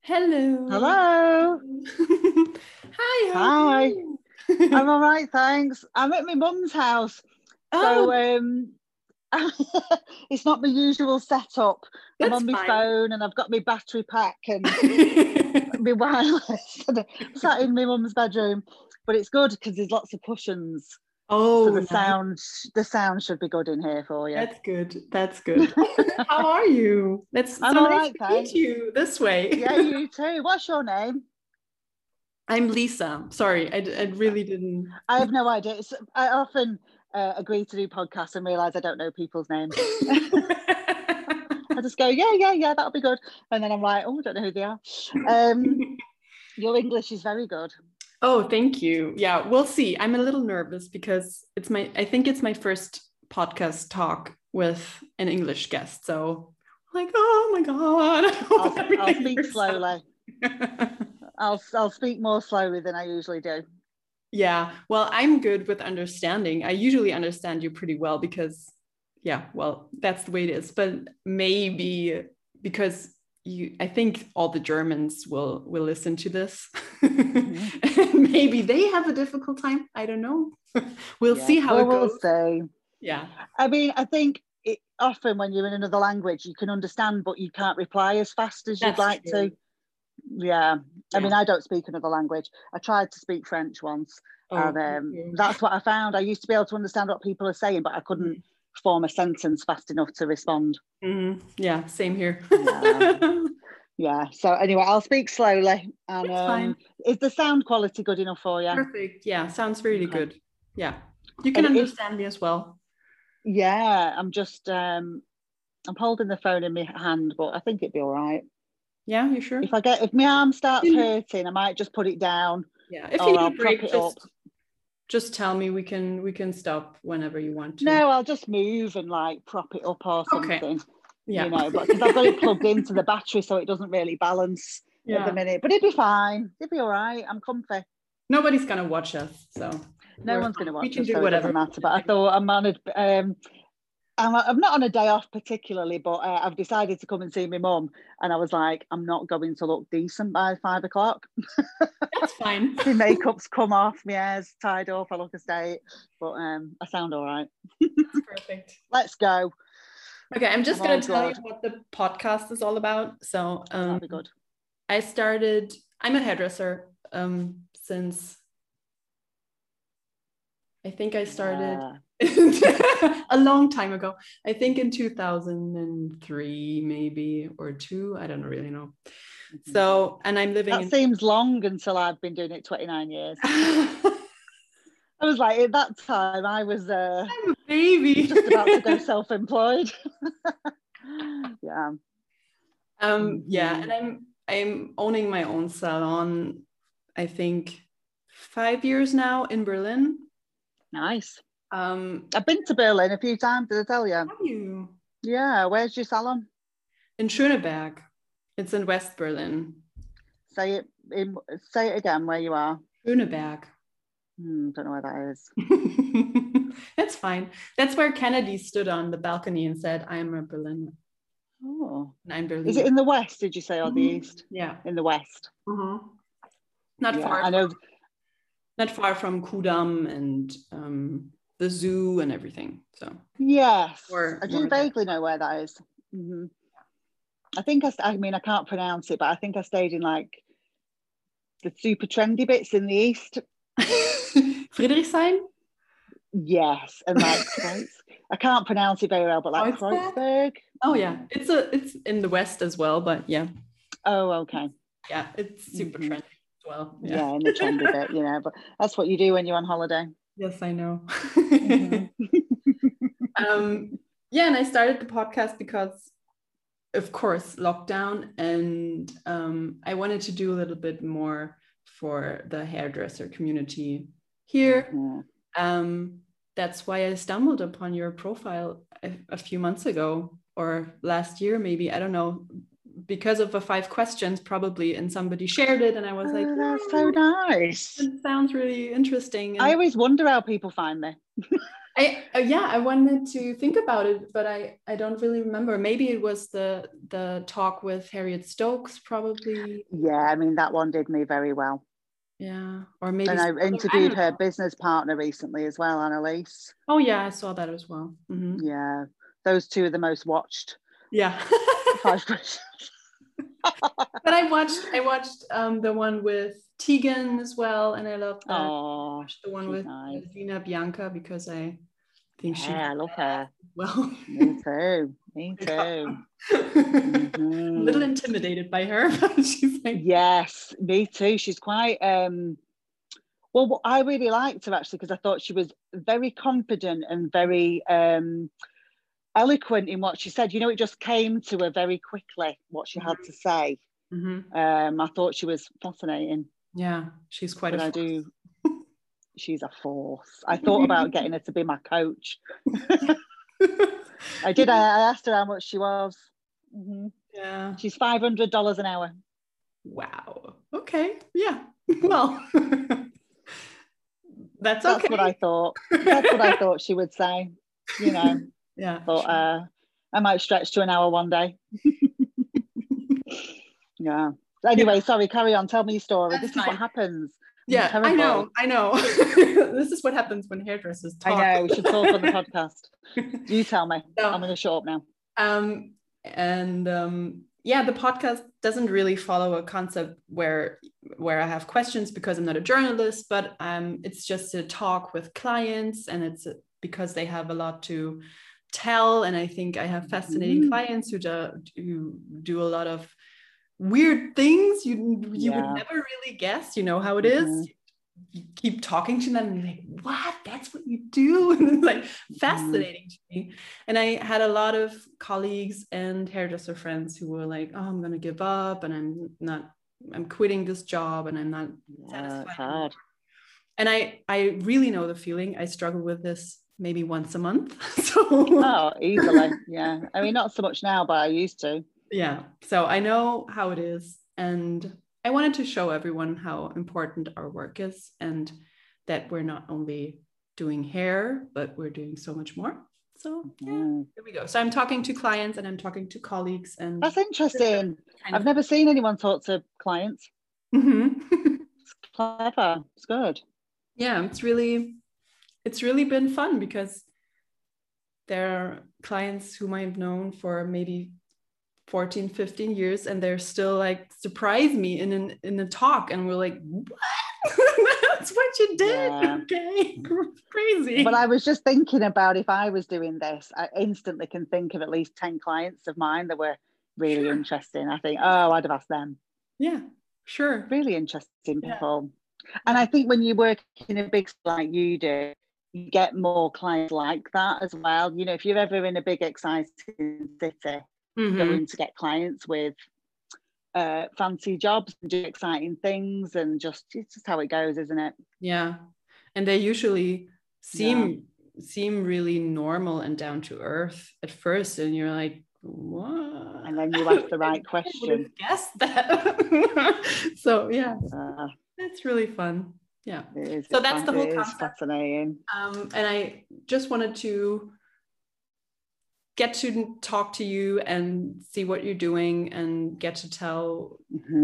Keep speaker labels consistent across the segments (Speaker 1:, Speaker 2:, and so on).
Speaker 1: Hello.
Speaker 2: Hello.
Speaker 1: Hi, how are
Speaker 2: Hi.
Speaker 1: you?
Speaker 2: I'm all right, thanks. I'm at my mum's house. So
Speaker 1: Oh,
Speaker 2: it's not my usual setup. I'm
Speaker 1: that's
Speaker 2: on my
Speaker 1: fine.
Speaker 2: phone and I've got my battery pack and my wireless. I'm sat in my mum's bedroom, but it's good because there's lots of cushions. So
Speaker 1: Oh,
Speaker 2: the
Speaker 1: nice.
Speaker 2: sound should be good in here for you.
Speaker 1: That's good. That's good. How are you? That's
Speaker 2: I'm
Speaker 1: so
Speaker 2: all
Speaker 1: nice
Speaker 2: right,
Speaker 1: to meet
Speaker 2: thanks.
Speaker 1: you this way.
Speaker 2: Yeah, you too. What's your name?
Speaker 1: I'm Lisa. Sorry, I really didn't.
Speaker 2: I have no idea. I often agree to do podcasts and realize I don't know people's names. I just go, yeah, that'll be good. And then I'm like, oh, I don't know who they are. Your English is very good.
Speaker 1: Oh, thank you. Yeah, we'll see. I'm a little nervous because I think it's my first podcast talk with an English guest. So like, oh my God. I hope
Speaker 2: I'll
Speaker 1: everything
Speaker 2: speak
Speaker 1: works out.
Speaker 2: slowly. I'll speak more slowly than I usually do.
Speaker 1: Yeah, well, I'm good with understanding. I usually understand you pretty well because, yeah, well, that's the way it is. But maybe because I think all the Germans will listen to this.
Speaker 2: Mm-hmm.
Speaker 1: And maybe they have a difficult time. I don't know. We'll
Speaker 2: Yeah,
Speaker 1: see how
Speaker 2: well,
Speaker 1: it
Speaker 2: we'll
Speaker 1: goes.
Speaker 2: see.
Speaker 1: Yeah.
Speaker 2: I mean, I think often when you're in another language, you can understand, but you can't reply as fast as you'd
Speaker 1: That's
Speaker 2: like to.
Speaker 1: true.
Speaker 2: Yeah, I
Speaker 1: Yeah.
Speaker 2: mean, I don't speak another language. I tried to speak French once, and
Speaker 1: Oh, me too.
Speaker 2: that's what I found. I used to be able to understand what people are saying, but I couldn't form a sentence fast enough to respond.
Speaker 1: Mm-hmm. Yeah, same here.
Speaker 2: Yeah, yeah. So anyway, I'll speak slowly. And
Speaker 1: It's fine.
Speaker 2: is the sound quality good enough for you?
Speaker 1: Perfect. Yeah, sounds really
Speaker 2: Okay.
Speaker 1: good. Yeah. You can
Speaker 2: And if
Speaker 1: understand me as well.
Speaker 2: yeah, I'm holding the phone in my hand, but I think it'd be all right.
Speaker 1: Yeah, you sure?
Speaker 2: If my arm starts
Speaker 1: Mm.
Speaker 2: hurting, I might just put it down,
Speaker 1: Yeah. If you
Speaker 2: or
Speaker 1: need
Speaker 2: I'll
Speaker 1: a
Speaker 2: prop
Speaker 1: break,
Speaker 2: it up.
Speaker 1: just tell me. We can stop whenever you want to.
Speaker 2: No, I'll just move and like prop it up or
Speaker 1: Okay.
Speaker 2: something,
Speaker 1: Yeah.
Speaker 2: but because I've got it plugged into the battery, so it doesn't really balance at the
Speaker 1: Yeah.
Speaker 2: minute. But it'd be fine. It'd be all right. I'm comfy.
Speaker 1: Nobody's gonna watch us, so
Speaker 2: No
Speaker 1: we're
Speaker 2: one's going to
Speaker 1: fine. We
Speaker 2: watch
Speaker 1: can
Speaker 2: us,
Speaker 1: do
Speaker 2: so it doesn't
Speaker 1: whatever we
Speaker 2: matter. But
Speaker 1: want
Speaker 2: I
Speaker 1: to do.
Speaker 2: thought I'm not on a day off particularly, but I've decided to come and see my mum, and I was like, I'm not going to look decent by 5 o'clock.
Speaker 1: That's fine.
Speaker 2: My makeup's come off, my hair's tied up, I look a state, but I sound all right.
Speaker 1: That's perfect.
Speaker 2: Let's go.
Speaker 1: Okay, I'm
Speaker 2: I'm
Speaker 1: just
Speaker 2: all
Speaker 1: gonna tell you
Speaker 2: good.
Speaker 1: what the podcast is all about. So,
Speaker 2: Oh, that'd be good.
Speaker 1: I'm a hairdresser since I think I started a long time ago. I think in 2003, maybe, or two. I don't really know.
Speaker 2: Mm-hmm.
Speaker 1: So, and I'm living
Speaker 2: That seems long until I've been doing it 29 years. I was like, at that time, I was
Speaker 1: I'm a baby.
Speaker 2: just about to go self-employed. Yeah.
Speaker 1: Yeah, and I'm owning my own salon, I think 5 years now in Berlin.
Speaker 2: Nice.
Speaker 1: Um,
Speaker 2: I've been to Berlin a few times, did I tell you?
Speaker 1: Have you?
Speaker 2: Yeah, where's your salon?
Speaker 1: In Schöneberg. It's in West Berlin.
Speaker 2: Say it again where you are.
Speaker 1: Schöneberg.
Speaker 2: Don't know where that is.
Speaker 1: That's fine. That's where Kennedy stood on the balcony and said, I am a Berliner.
Speaker 2: Oh.
Speaker 1: And I'm Berliner.
Speaker 2: Is it in the west, did you say, or the east?
Speaker 1: Yeah.
Speaker 2: In the west.
Speaker 1: Not far.
Speaker 2: I know.
Speaker 1: Not far from Kudam and the zoo and everything. So
Speaker 2: yes,
Speaker 1: I
Speaker 2: do vaguely know where that is. Mm-hmm. I think I mean I can't pronounce it, but I think I stayed in like the super trendy bits in the east.
Speaker 1: Friedrichshain?
Speaker 2: Yes, and like I can't pronounce it very well, but like Kreuzberg.
Speaker 1: Oh yeah, it's in the west as well, but yeah.
Speaker 2: Oh, okay.
Speaker 1: Yeah, it's super trendy as well.
Speaker 2: Yeah, in the trendy bit, but that's what you do when you're on holiday.
Speaker 1: Yes, I know. Yeah, and I started the podcast because, of course, lockdown, and I wanted to do a little bit more for the hairdresser community here. That's why I stumbled upon your profile a few months ago or last year, maybe, I don't know, because of the 5 questions probably, and somebody shared it and I was like,
Speaker 2: that's so nice.
Speaker 1: It sounds really interesting.
Speaker 2: And I always wonder how people find me.
Speaker 1: I wanted to think about it, but I don't really remember. Maybe it was the talk with Harriet Stokes, probably.
Speaker 2: Yeah, I mean, that one did me very well.
Speaker 1: Yeah, or maybe.
Speaker 2: And I
Speaker 1: I
Speaker 2: interviewed
Speaker 1: don't
Speaker 2: her
Speaker 1: know.
Speaker 2: business partner recently as well, Annalise.
Speaker 1: Oh yeah, I saw that as well. Mhm.
Speaker 2: Yeah, those two are the most watched.
Speaker 1: Yeah.
Speaker 2: 5 questions.
Speaker 1: But I watched the one with Tegan as well, and I love that.
Speaker 2: Oh,
Speaker 1: I watched the one
Speaker 2: she's
Speaker 1: with
Speaker 2: nice.
Speaker 1: Gina Bianca because I think she's
Speaker 2: Yeah, I love her.
Speaker 1: well.
Speaker 2: Me too. Me too.
Speaker 1: I'm a little
Speaker 2: Mhm.
Speaker 1: intimidated by her, but she's like,
Speaker 2: Yes, me too. She's quite well, what I really liked her actually, because I thought she was very confident and very eloquent in what she said. You know, it just came to her very quickly what she had to say.
Speaker 1: mm-hmm.
Speaker 2: I thought she was fascinating.
Speaker 1: Yeah, she's quite
Speaker 2: But
Speaker 1: a
Speaker 2: I
Speaker 1: force.
Speaker 2: do, she's a force. I thought about getting her to be my coach. I did. I asked her how much she was. Mm-hmm.
Speaker 1: Yeah.
Speaker 2: She's $500 an hour.
Speaker 1: Wow. Okay. Yeah. Well, that's okay.
Speaker 2: That's what I thought. That's what I thought she would say. You know.
Speaker 1: Yeah.
Speaker 2: But I might stretch to an hour one day. Yeah. Anyway,
Speaker 1: Yeah.
Speaker 2: sorry, carry on. Tell me your story.
Speaker 1: That's
Speaker 2: This
Speaker 1: fine.
Speaker 2: is what happens.
Speaker 1: Yeah,
Speaker 2: Terrible.
Speaker 1: I know. This is what happens when hairdressers talk.
Speaker 2: I know. We should talk on the podcast. You tell me.
Speaker 1: No.
Speaker 2: I'm going to shut up now.
Speaker 1: Yeah, the podcast doesn't really follow a concept where I have questions because I'm not a journalist, but it's just a talk with clients, and it's because they have a lot to tell, and I think I have fascinating clients who do a lot of weird things you would never really guess. You know how it is. You keep talking to them and you're like, what? That's what you do? And it's like fascinating to me. And I had a lot of colleagues and hairdresser friends who were like, oh, I'm going to give up and I'm quitting this job and I'm not satisfied.
Speaker 2: It's hard.
Speaker 1: And I really know the feeling. I struggle with this maybe once a month.
Speaker 2: Easily. Yeah. I mean, not so much now, but I used to.
Speaker 1: Yeah. So I know how it is. And I wanted to show everyone how important our work is and that we're not only doing hair, but we're doing so much more. So here we go. So I'm talking to clients and I'm talking to colleagues. And
Speaker 2: that's interesting. I've never seen anyone talk to clients. It's clever. It's good.
Speaker 1: Yeah, it's really been fun because there are clients whom I've known for maybe 14, 15 years, and they're still like surprise me in a talk, and we're like, what? That's what you did. Yeah. Okay, crazy.
Speaker 2: But I was just thinking about if I was doing this, I instantly can think of at least 10 clients of mine that were really interesting. I think, I'd have asked them.
Speaker 1: Yeah, sure.
Speaker 2: Really interesting people. And I think when you work in a big like you do, you get more clients like that as well. You know, if you're ever in a big exciting city, going to get clients with fancy jobs and do exciting things, and it's just how it goes, isn't it?
Speaker 1: Yeah. And they usually seem really normal and down to earth at first, and you're like, what?
Speaker 2: And then you ask the right question.
Speaker 1: Guess that. So yeah, it's really fun. Yeah. So that's the whole concept.
Speaker 2: Fascinating.
Speaker 1: And I just wanted to get to talk to you and see what you're doing and get to tell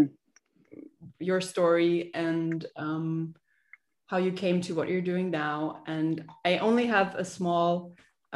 Speaker 1: your story and how you came to what you're doing now. And I only have a small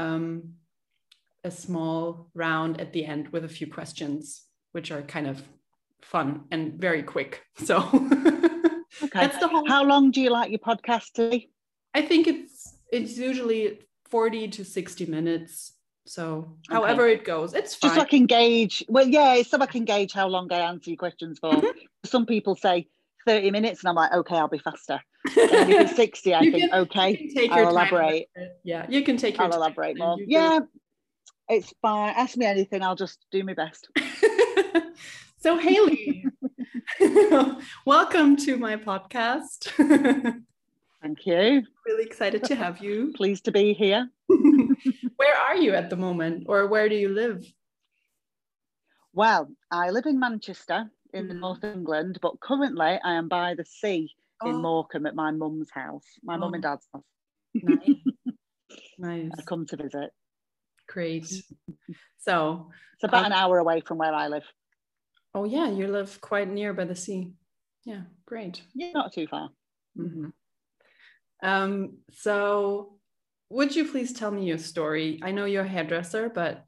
Speaker 1: round at the end with a few questions, which are kind of fun and very quick. So that's the whole.
Speaker 2: How long do you like your podcast to be?
Speaker 1: I think it's usually 40 to 60 minutes. So however it goes, it's fine.
Speaker 2: Just so I can gauge. Well, yeah, so I can gauge how long I answer your questions for. Some people say 30 minutes and I'm like, okay, I'll be faster. And if it's 60, I think, okay, I'll elaborate.
Speaker 1: Yeah, you can take your time.
Speaker 2: I'll elaborate more. Yeah, it's fine. Ask me anything. I'll just do my best.
Speaker 1: So Hayley, welcome to my podcast.
Speaker 2: Thank you.
Speaker 1: Really excited to have you.
Speaker 2: Pleased to be here.
Speaker 1: Where are you at the moment, or where do you live?
Speaker 2: Well, I live in Manchester in the north of England, but currently I am by the sea in Morecambe at my mum's house, my mum and dad's house.
Speaker 1: Nice. Nice.
Speaker 2: come to visit.
Speaker 1: Great. So
Speaker 2: it's about an hour away from where I live.
Speaker 1: Oh yeah, you live quite near by the sea. Yeah, great.
Speaker 2: Yeah, not too far.
Speaker 1: So would you please tell me your story? I know you're a hairdresser, but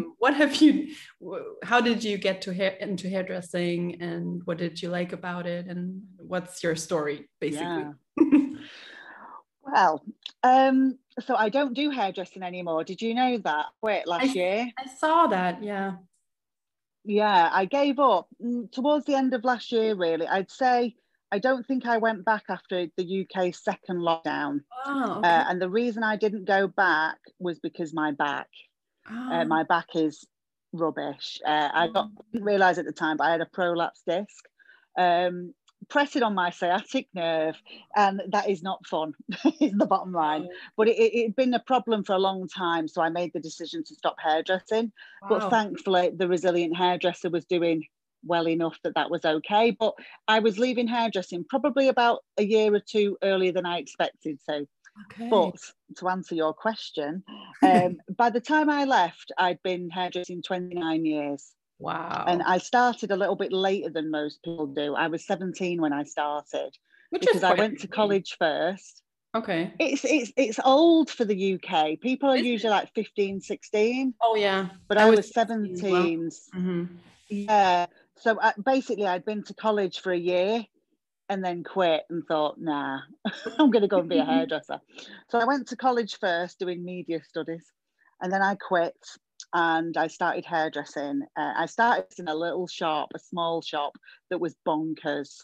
Speaker 1: how did you get into hairdressing, and what did you like about it, and what's your story basically?
Speaker 2: Yeah. Well, so I don't do hairdressing anymore. Did you know that? Quit last year.
Speaker 1: I saw that, yeah.
Speaker 2: Yeah, I gave up towards the end of last year, really. I'd say I don't think I went back after the UK's second lockdown.
Speaker 1: Oh, okay.
Speaker 2: And the reason I didn't go back was because my back. My back is rubbish. I didn't realise at the time, but I had a prolapse disc. Pressing on my sciatic nerve, and that is not fun, is the bottom line. But it'd been a problem for a long time, so I made the decision to stop hairdressing. But thankfully, the Resilient Hairdresser was doing well enough that was okay. But I was leaving hairdressing probably about a year or two earlier than I expected. So, but to answer your question, by the time I left, I'd been hairdressing 29 years.
Speaker 1: Wow.
Speaker 2: And I started a little bit later than most people do. I was 17 when I started, because I went to college first.
Speaker 1: Okay.
Speaker 2: It's old for the UK. People are usually like 15, 16.
Speaker 1: Oh yeah.
Speaker 2: But I was 17. Well. Yeah. So basically I'd been to college for a year and then quit and thought, nah, I'm going to go and be a hairdresser. So I went to college first doing media studies, and then I quit. And I started hairdressing. I started in a little shop, a small shop that was bonkers.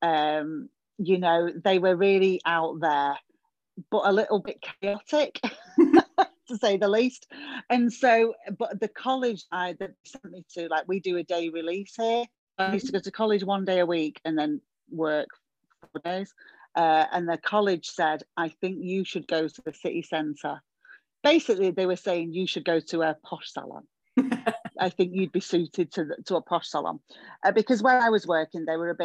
Speaker 2: You know, they were really out there, but a little bit chaotic, to say the least. And so, but the college that sent me to, like, we do a day release here. I used to go to college 1 day a week and then work 4 days. And the college said, I think you should go to the city centre. Basically, they were saying you should go to a posh salon. I think you'd be suited to a posh salon, because where I was working, they were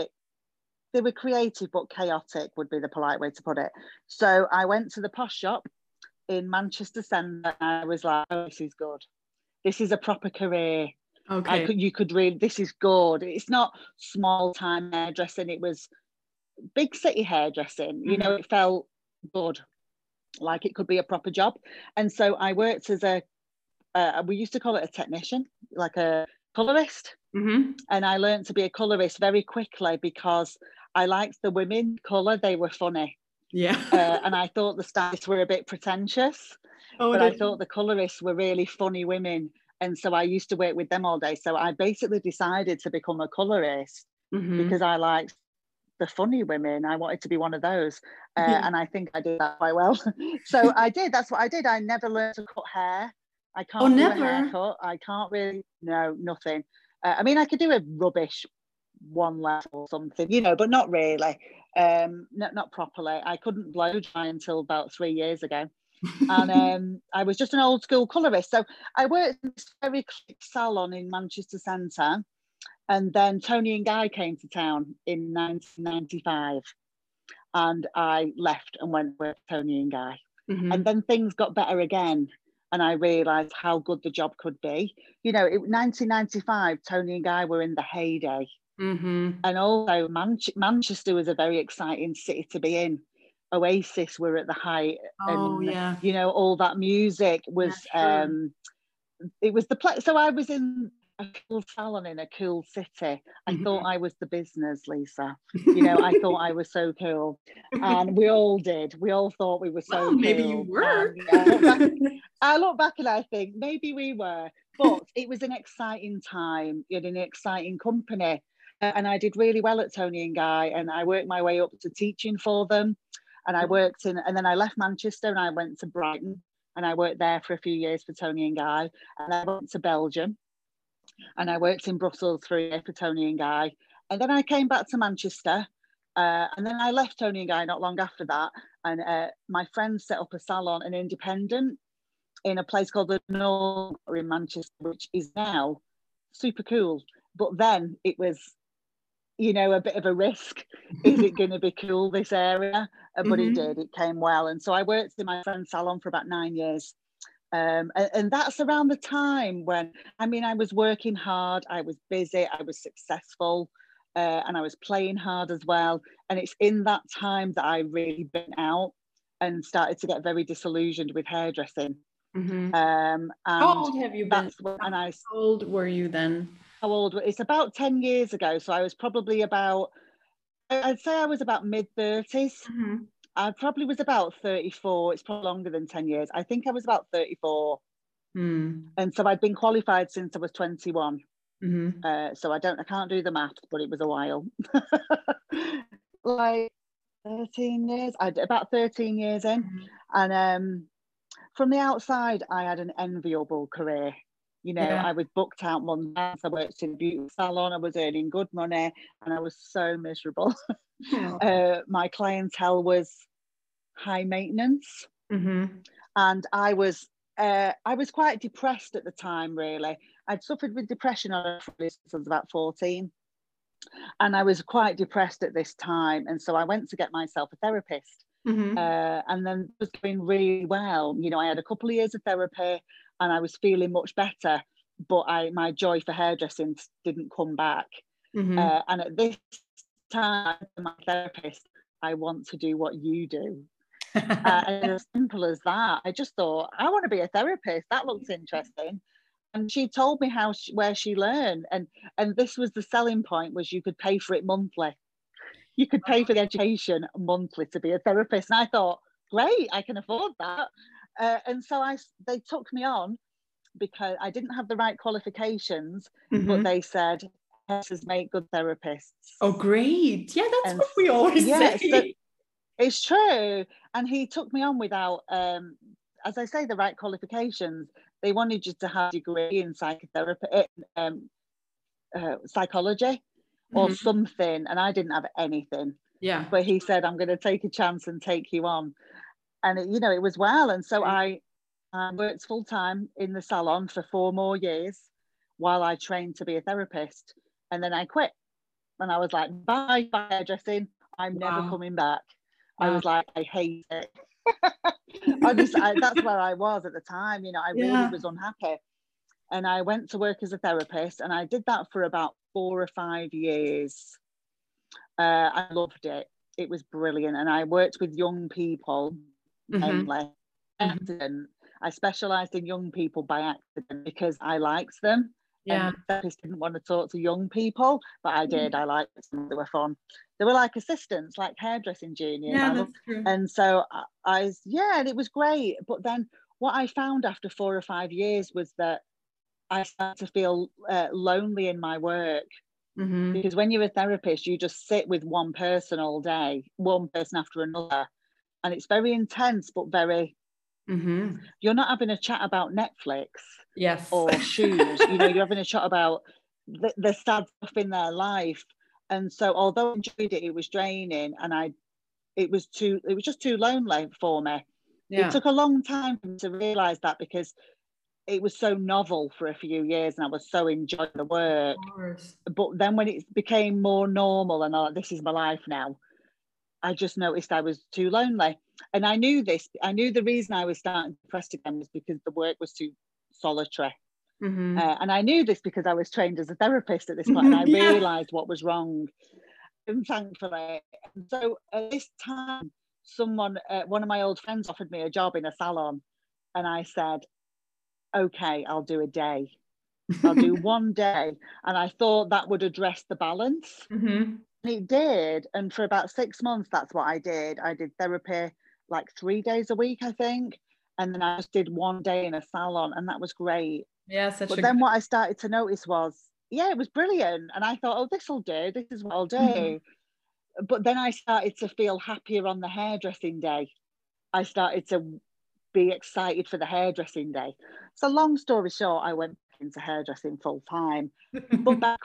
Speaker 2: creative but chaotic, would be the polite way to put it. So I went to the posh shop in Manchester Centre, and I was like, oh, this is good. This is a proper career. Okay. You could read, this is good. It's not small time hairdressing. It was big city hairdressing. You know, it felt good, like it could be a proper job. And so I worked as we used to call it a technician, like a colorist. And I learned to be a colorist very quickly because I liked the women colour. They were funny. Yeah. And I thought the stylists were a bit pretentious, but I thought the colorists were really funny women. And so I used to work with them all day. So I basically decided to become a colorist because I liked the funny women. I wanted to be one of those. And I think I did that quite well. So I did. That's what I did. I never learned to cut hair. I can't do a haircut. I can't really, no, nothing. I mean, I could do a rubbish one level or something, you know, but not really. Not properly. I couldn't blow dry until about 3 years ago. And I was just an old school colorist. So I worked in this very click salon in Manchester Centre. And then Toni and Guy came to town in 1995. And I left and went with Toni and Guy. And then things got better again. And I realised how good the job could be. You know, 1995, Toni and Guy were in the heyday. And also Manchester was a very exciting city to be in. Oasis were at the height. And, you know, all that music was, it was the place. So I was in a cool salon in a cool city. I thought I was the business, Lisa. You know, I thought I was so cool. And we all did. We all thought we were so cool.
Speaker 1: Maybe you were.
Speaker 2: I look back and I think maybe we were. But it was an exciting time in an exciting company. And I did really well at Toni and Guy. And I worked my way up to teaching for them. And I worked and then I left Manchester and I went to Brighton. And I worked there for a few years for Toni and Guy. And I went to Belgium. And I worked in Brussels for a year for Toni and Guy. And then I came back to Manchester. And then I left Toni and Guy not long after that. And my friends set up a salon, an independent, in a place called the North in Manchester, which is now super cool. But then it was you know, a bit of a risk. Is it going to be cool, this area? But it did, it came well. And so I worked in my friend's salon for about 9 years. And that's around the time when, I mean, I was working hard, I was busy, I was successful, and I was playing hard as well. And it's in that time that I really burnt out and started to get very disillusioned with hairdressing.
Speaker 1: And how old have you been? How old were you then?
Speaker 2: How old? It's about 10 years ago. So I was probably about, I'd say I was about mid-30s. I probably was about 34. It's probably longer than 10 years. I think I was about 34. And so I'd been qualified since I was 21. So I can't do the maths, but it was a while. Like 13 years, about 13 years in. And from the outside, I had an enviable career. You know, I was booked out months. I worked in a beauty salon. I was earning good money, and I was so miserable. My clientele was high maintenance, and I was quite depressed at the time. Really, I'd suffered with depression since I was about 14, and I was quite depressed at this time. And so I went to get myself a therapist, and then it was going really well. You know, I had a couple of years of therapy, and I was feeling much better, but my joy for hairdressing didn't come back. And at this time, my therapist, I want to do what you do. And as simple as that, I just thought, I want to be a therapist. That looks interesting. And she told me where she learned. And this was the selling point, was you could pay for it monthly. You could pay for the education monthly to be a therapist. And I thought, great, I can afford that. And so they took me on because I didn't have the right qualifications, but they said, hairdressers make good therapists.
Speaker 1: Oh, great. Yeah, that's what we always say.
Speaker 2: So it's true. And he took me on without, as I say, the right qualifications. They wanted you to have a degree in psychotherapy, psychology or something. And I didn't have anything.
Speaker 1: Yeah.
Speaker 2: But he said, I'm going to take a chance and take you on. And, it was well. And so I worked full time in the salon for 4 more years while I trained to be a therapist. And then I quit. And I was like, bye hairdressing. I'm never coming back. I was like, I hate it. That's where I was at the time. I really was unhappy. And I went to work as a therapist, and I did that for about 4 or 5 years. I loved it. It was brilliant. And I worked with young people mainly. Accident. I specialised in young people by accident because I liked them.
Speaker 1: Yeah.
Speaker 2: And therapists didn't want to talk to young people, but I did. I liked them. They were fun. They were like assistants, like hairdressing juniors.
Speaker 1: Yeah, that's true.
Speaker 2: And so and it was great. But then what I found after 4 or 5 years was that I started to feel lonely in my work. Because when you're a therapist, you just sit with one person all day, one person after another. And it's very intense, but very, you're not having a chat about Netflix or shoes. You're having a chat about the sad stuff in their life. And so although I enjoyed it, it was draining, and it was just too lonely for me. It took a long time for me to realise that, because it was so novel for a few years and I was so enjoying the work. But then when it became more normal and this is my life now, I just noticed I was too lonely. And I knew this. I knew the reason I was starting depressed again was because the work was too solitary. And I knew this because I was trained as a therapist at this point, and I realised what was wrong. And thankfully, and so at this time, one of my old friends offered me a job in a salon, and I said, okay, I'll do a day. I'll do one day. And I thought that would address the balance. And it did. And for about 6 months, that's what I did. I did therapy like 3 days a week, I think. And then I just did one day in a salon, and that was great.
Speaker 1: Yeah,
Speaker 2: but then what I started to notice was, it was brilliant. And I thought, oh, this will do. This is what I'll do. But then I started to feel happier on the hairdressing day. I started to be excited for the hairdressing day. So long story short, I went into hairdressing full time. But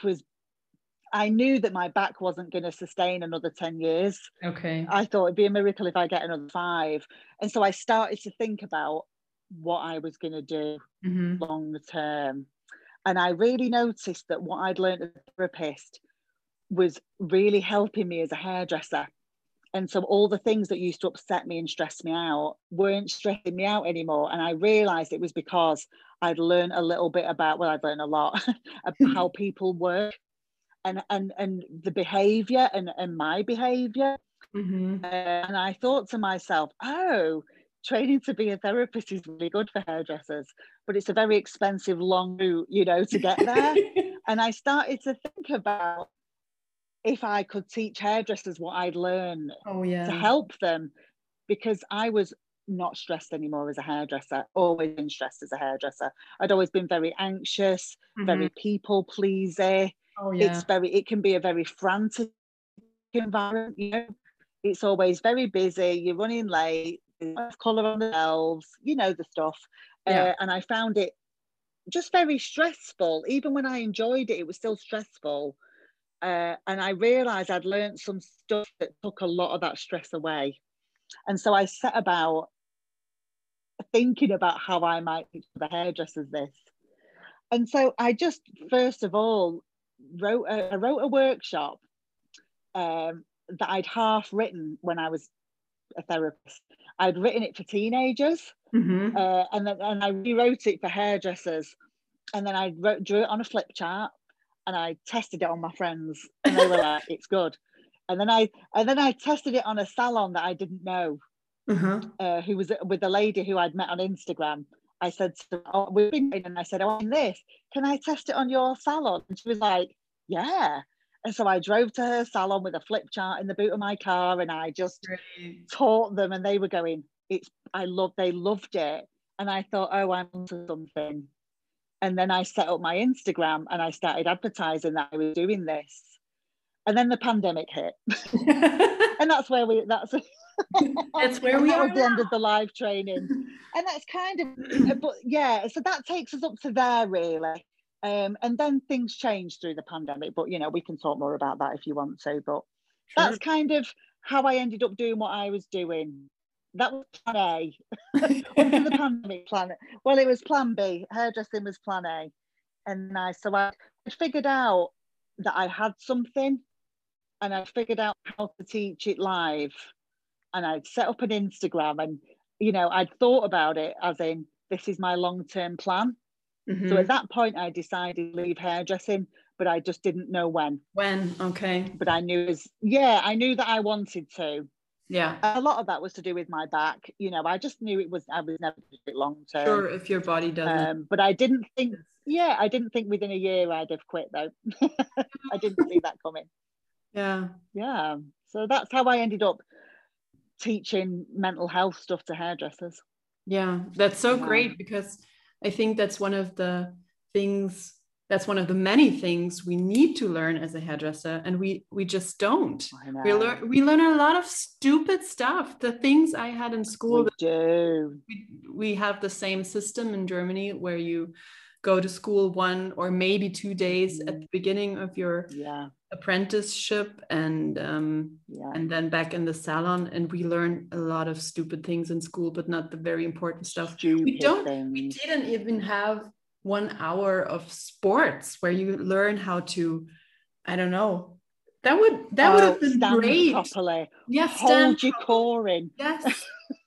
Speaker 2: I knew that my back wasn't going to sustain another 10 years.
Speaker 1: Okay.
Speaker 2: I thought it'd be a miracle if I get another 5. And so I started to think about what I was going to do long term. And I really noticed that what I'd learned as a therapist was really helping me as a hairdresser. And so all the things that used to upset me and stress me out weren't stressing me out anymore. And I realized it was because I'd learned a little bit about, well, I've learned a lot about how people work and the behavior and my behavior.
Speaker 1: Mm-hmm.
Speaker 2: And I thought to myself, oh, training to be a therapist is really good for hairdressers, but it's a very expensive, long route, you know, to get there. And I started to think about if I could teach hairdressers what I'd learned to help them, because I was not stressed anymore as a hairdresser, always been stressed as a hairdresser. I'd always been very anxious, very people pleasy. It can be a very frantic environment, you know. It's always very busy, you're running late, there's colour on the shelves, you know, the stuff. And I found it just very stressful. Even when I enjoyed it, it was still stressful. And I realised I'd learned some stuff that took a lot of that stress away. And so I set about thinking about how I might teach the hairdressers this. And so I just, first of all, wrote a workshop that I'd half written when I was a therapist. I'd written it for teenagers, and I rewrote it for hairdressers. And then I drew it on a flip chart, and I tested it on my friends, and they were like, "It's good." And then I tested it on a salon that I didn't know, who was with a lady who I'd met on Instagram. I said to her, "Oh, we've been," and I said, "Oh, in this, can I test it on your salon?" And she was like, "Yeah." And so I drove to her salon with a flip chart in the boot of my car, and I just taught them, and they were going, they loved it. And I thought, oh, I'm onto something. And then I set up my Instagram and I started advertising that I was doing this. And then the pandemic hit. And that's where we
Speaker 1: are.
Speaker 2: That was the end of the live training. And that's kind of, but yeah, so that takes us up to there really. And then things changed through the pandemic, but you know, we can talk more about that if you want to, but that's kind of how I ended up doing what I was doing. That was plan A. Under the pandemic plan. Well, it was plan B. Hairdressing was plan A. And I figured out that I had something, and I figured out how to teach it live. And I'd set up an Instagram, and you know, I'd thought about it as in, this is my long-term plan. So at that point, I decided to leave hairdressing, but I just didn't know when.
Speaker 1: Okay.
Speaker 2: But I knew I knew that I wanted to.
Speaker 1: Yeah.
Speaker 2: A lot of that was to do with my back. You know, I just knew I was never going to do it long term.
Speaker 1: Sure, if your body doesn't.
Speaker 2: But I didn't think within a year I'd have quit though. I didn't see that coming.
Speaker 1: Yeah.
Speaker 2: Yeah. So that's how I ended up teaching mental health stuff to hairdressers.
Speaker 1: Yeah, that's so great, because I think that's one of the many things we need to learn as a hairdresser, and we just don't. We learn a lot of stupid stuff. The things I had in school. We have the same system in Germany where you go to school 1 or maybe 2 days at the beginning of your apprenticeship, and then back in the salon, and we learn a lot of stupid things in school, but not the very important stuff. We didn't even have 1 hour of sports where you learn how to, I don't know, that would have been
Speaker 2: stand
Speaker 1: great
Speaker 2: properly.
Speaker 1: Yes,
Speaker 2: hold your core in.
Speaker 1: Yes.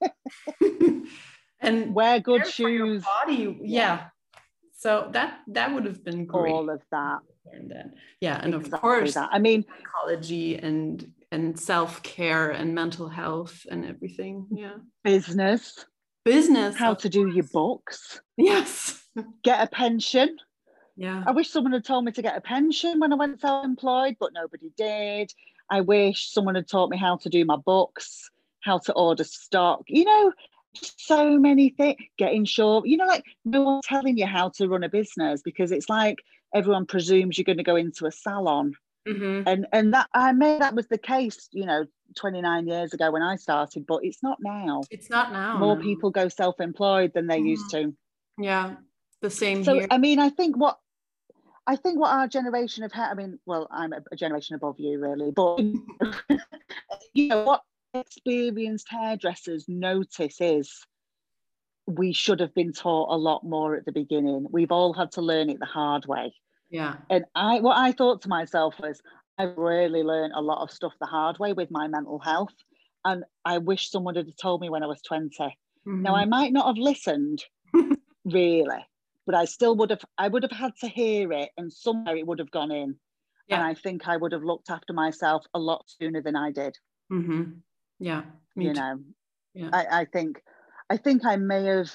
Speaker 1: And
Speaker 2: wear good shoes.
Speaker 1: Body. Yeah. So that would have been great.
Speaker 2: All of that.
Speaker 1: And then, and of course,
Speaker 2: I mean,
Speaker 1: psychology and self-care and mental health and everything. Yeah.
Speaker 2: Business. How to do your books.
Speaker 1: Yes.
Speaker 2: Get a pension.
Speaker 1: Yeah.
Speaker 2: I wish someone had told me to get a pension when I went self-employed, but nobody did. I wish someone had taught me how to do my books, how to order stock, you know, just so many things. Get insured, you know, like no one's telling you how to run a business, because it's like everyone presumes you're going to go into a salon. And that was the case, you know, 29 years ago when I started, but it's not now.
Speaker 1: It's not now.
Speaker 2: More people go self-employed than they used to.
Speaker 1: Yeah, the same
Speaker 2: so
Speaker 1: here.
Speaker 2: I mean, I think what our generation well, I'm a generation above you really, but you know what experienced hairdressers notice is we should have been taught a lot more at the beginning. We've all had to learn it the hard way.
Speaker 1: Yeah.
Speaker 2: And what I thought to myself was, I've really learned a lot of stuff the hard way with my mental health. And I wish someone had told me when I was 20.
Speaker 1: Mm-hmm.
Speaker 2: Now, I might not have listened, really, but I would have had to hear it, and somewhere it would have gone in. Yeah. And I think I would have looked after myself a lot sooner than I did.
Speaker 1: Mm-hmm. Yeah.
Speaker 2: You know, yeah. I think I may have,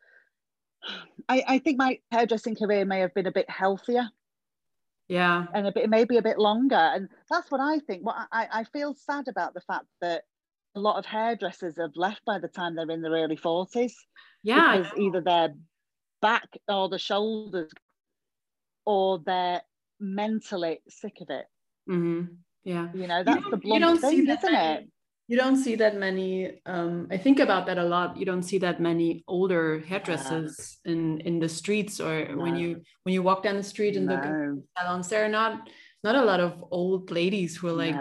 Speaker 2: I think my hairdressing career may have been a bit healthier.
Speaker 1: Yeah.
Speaker 2: And maybe a bit longer. And that's what I think. What I feel sad about the fact that a lot of hairdressers have left by the time they're in their early 40s.
Speaker 1: Yeah.
Speaker 2: Because either their back or the shoulders, or they're mentally sick of it.
Speaker 1: Mm-hmm. Yeah.
Speaker 2: You know, that's the blunt thing, isn't it?
Speaker 1: You don't see that many, I think about that a lot. You don't see that many older hairdressers in the streets, or when you walk down the street and look at salons, there are not a lot of old ladies who are like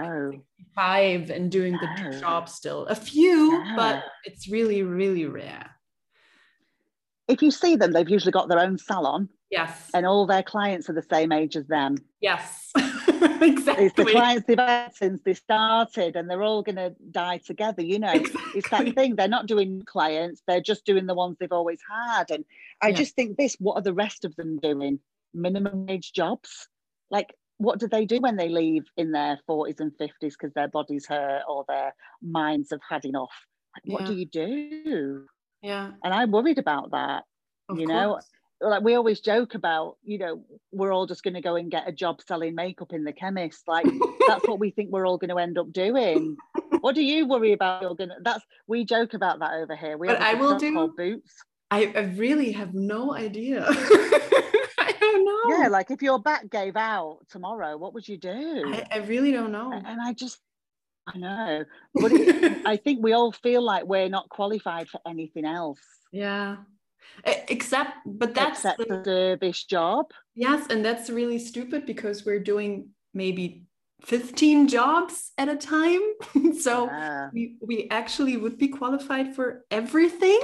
Speaker 1: 5 and doing the job still. A few, but it's really, really rare.
Speaker 2: If you see them, they've usually got their own salon.
Speaker 1: Yes.
Speaker 2: And all their clients are the same age as them.
Speaker 1: Yes. Exactly.
Speaker 2: It's the clients they've had since they started, and they're all going to die together, you know. Exactly. It's that thing. They're not doing clients, they're just doing the ones they've always had. And I just think what are the rest of them doing? Minimum wage jobs? Like, what do they do when they leave in their 40s and 50s because their bodies hurt or their minds have had enough? Like, what do you do?
Speaker 1: Yeah.
Speaker 2: And I'm worried about that, you know. Like, we always joke about, you know, we're all just going to go and get a job selling makeup in the chemist. Like, that's what we think we're all going to end up doing. What do you worry about? We joke about that over here. We have a job called Boots.
Speaker 1: I really have no idea. I don't know.
Speaker 2: Yeah, like if your back gave out tomorrow, what would you do?
Speaker 1: I really don't know.
Speaker 2: And I know. But I think we all feel like we're not qualified for anything else.
Speaker 1: Yeah. Except
Speaker 2: the service job.
Speaker 1: Yes, and that's really stupid because we're doing maybe 15 jobs at a time. So we actually would be qualified for everything.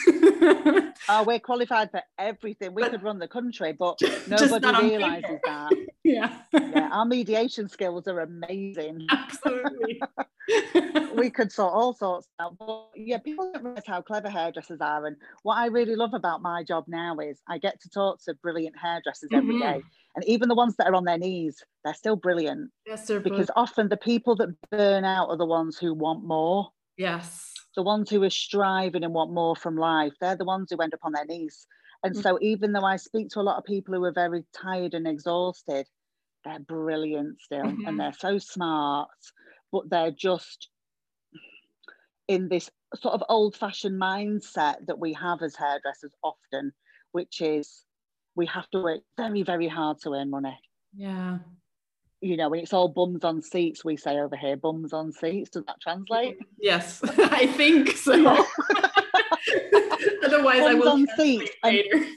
Speaker 2: Oh, we're qualified for everything. We could run the country, but nobody realizes that.
Speaker 1: Yeah.
Speaker 2: Our mediation skills are amazing.
Speaker 1: Absolutely.
Speaker 2: We could sort all sorts out. But yeah, people don't realize how clever hairdressers are. And what I really love about my job now is I get to talk to brilliant hairdressers every day. And even the ones that are on their knees, they're still brilliant.
Speaker 1: Yes, they're
Speaker 2: because often the people that burn out are the ones who want more.
Speaker 1: Yes.
Speaker 2: The ones who are striving and want more from life, they're the ones who end up on their knees. And so even though I speak to a lot of people who are very tired and exhausted, they're brilliant still. And they're so smart, but they're just in this sort of old-fashioned mindset that we have as hairdressers often, which is we have to work very, very hard to earn money.
Speaker 1: Yeah.
Speaker 2: You know, when it's all bums on seats, we say over here, bums on seats. Does that translate?
Speaker 1: Yes, I think so. Yeah. Otherwise, bums I will
Speaker 2: on seats
Speaker 1: later.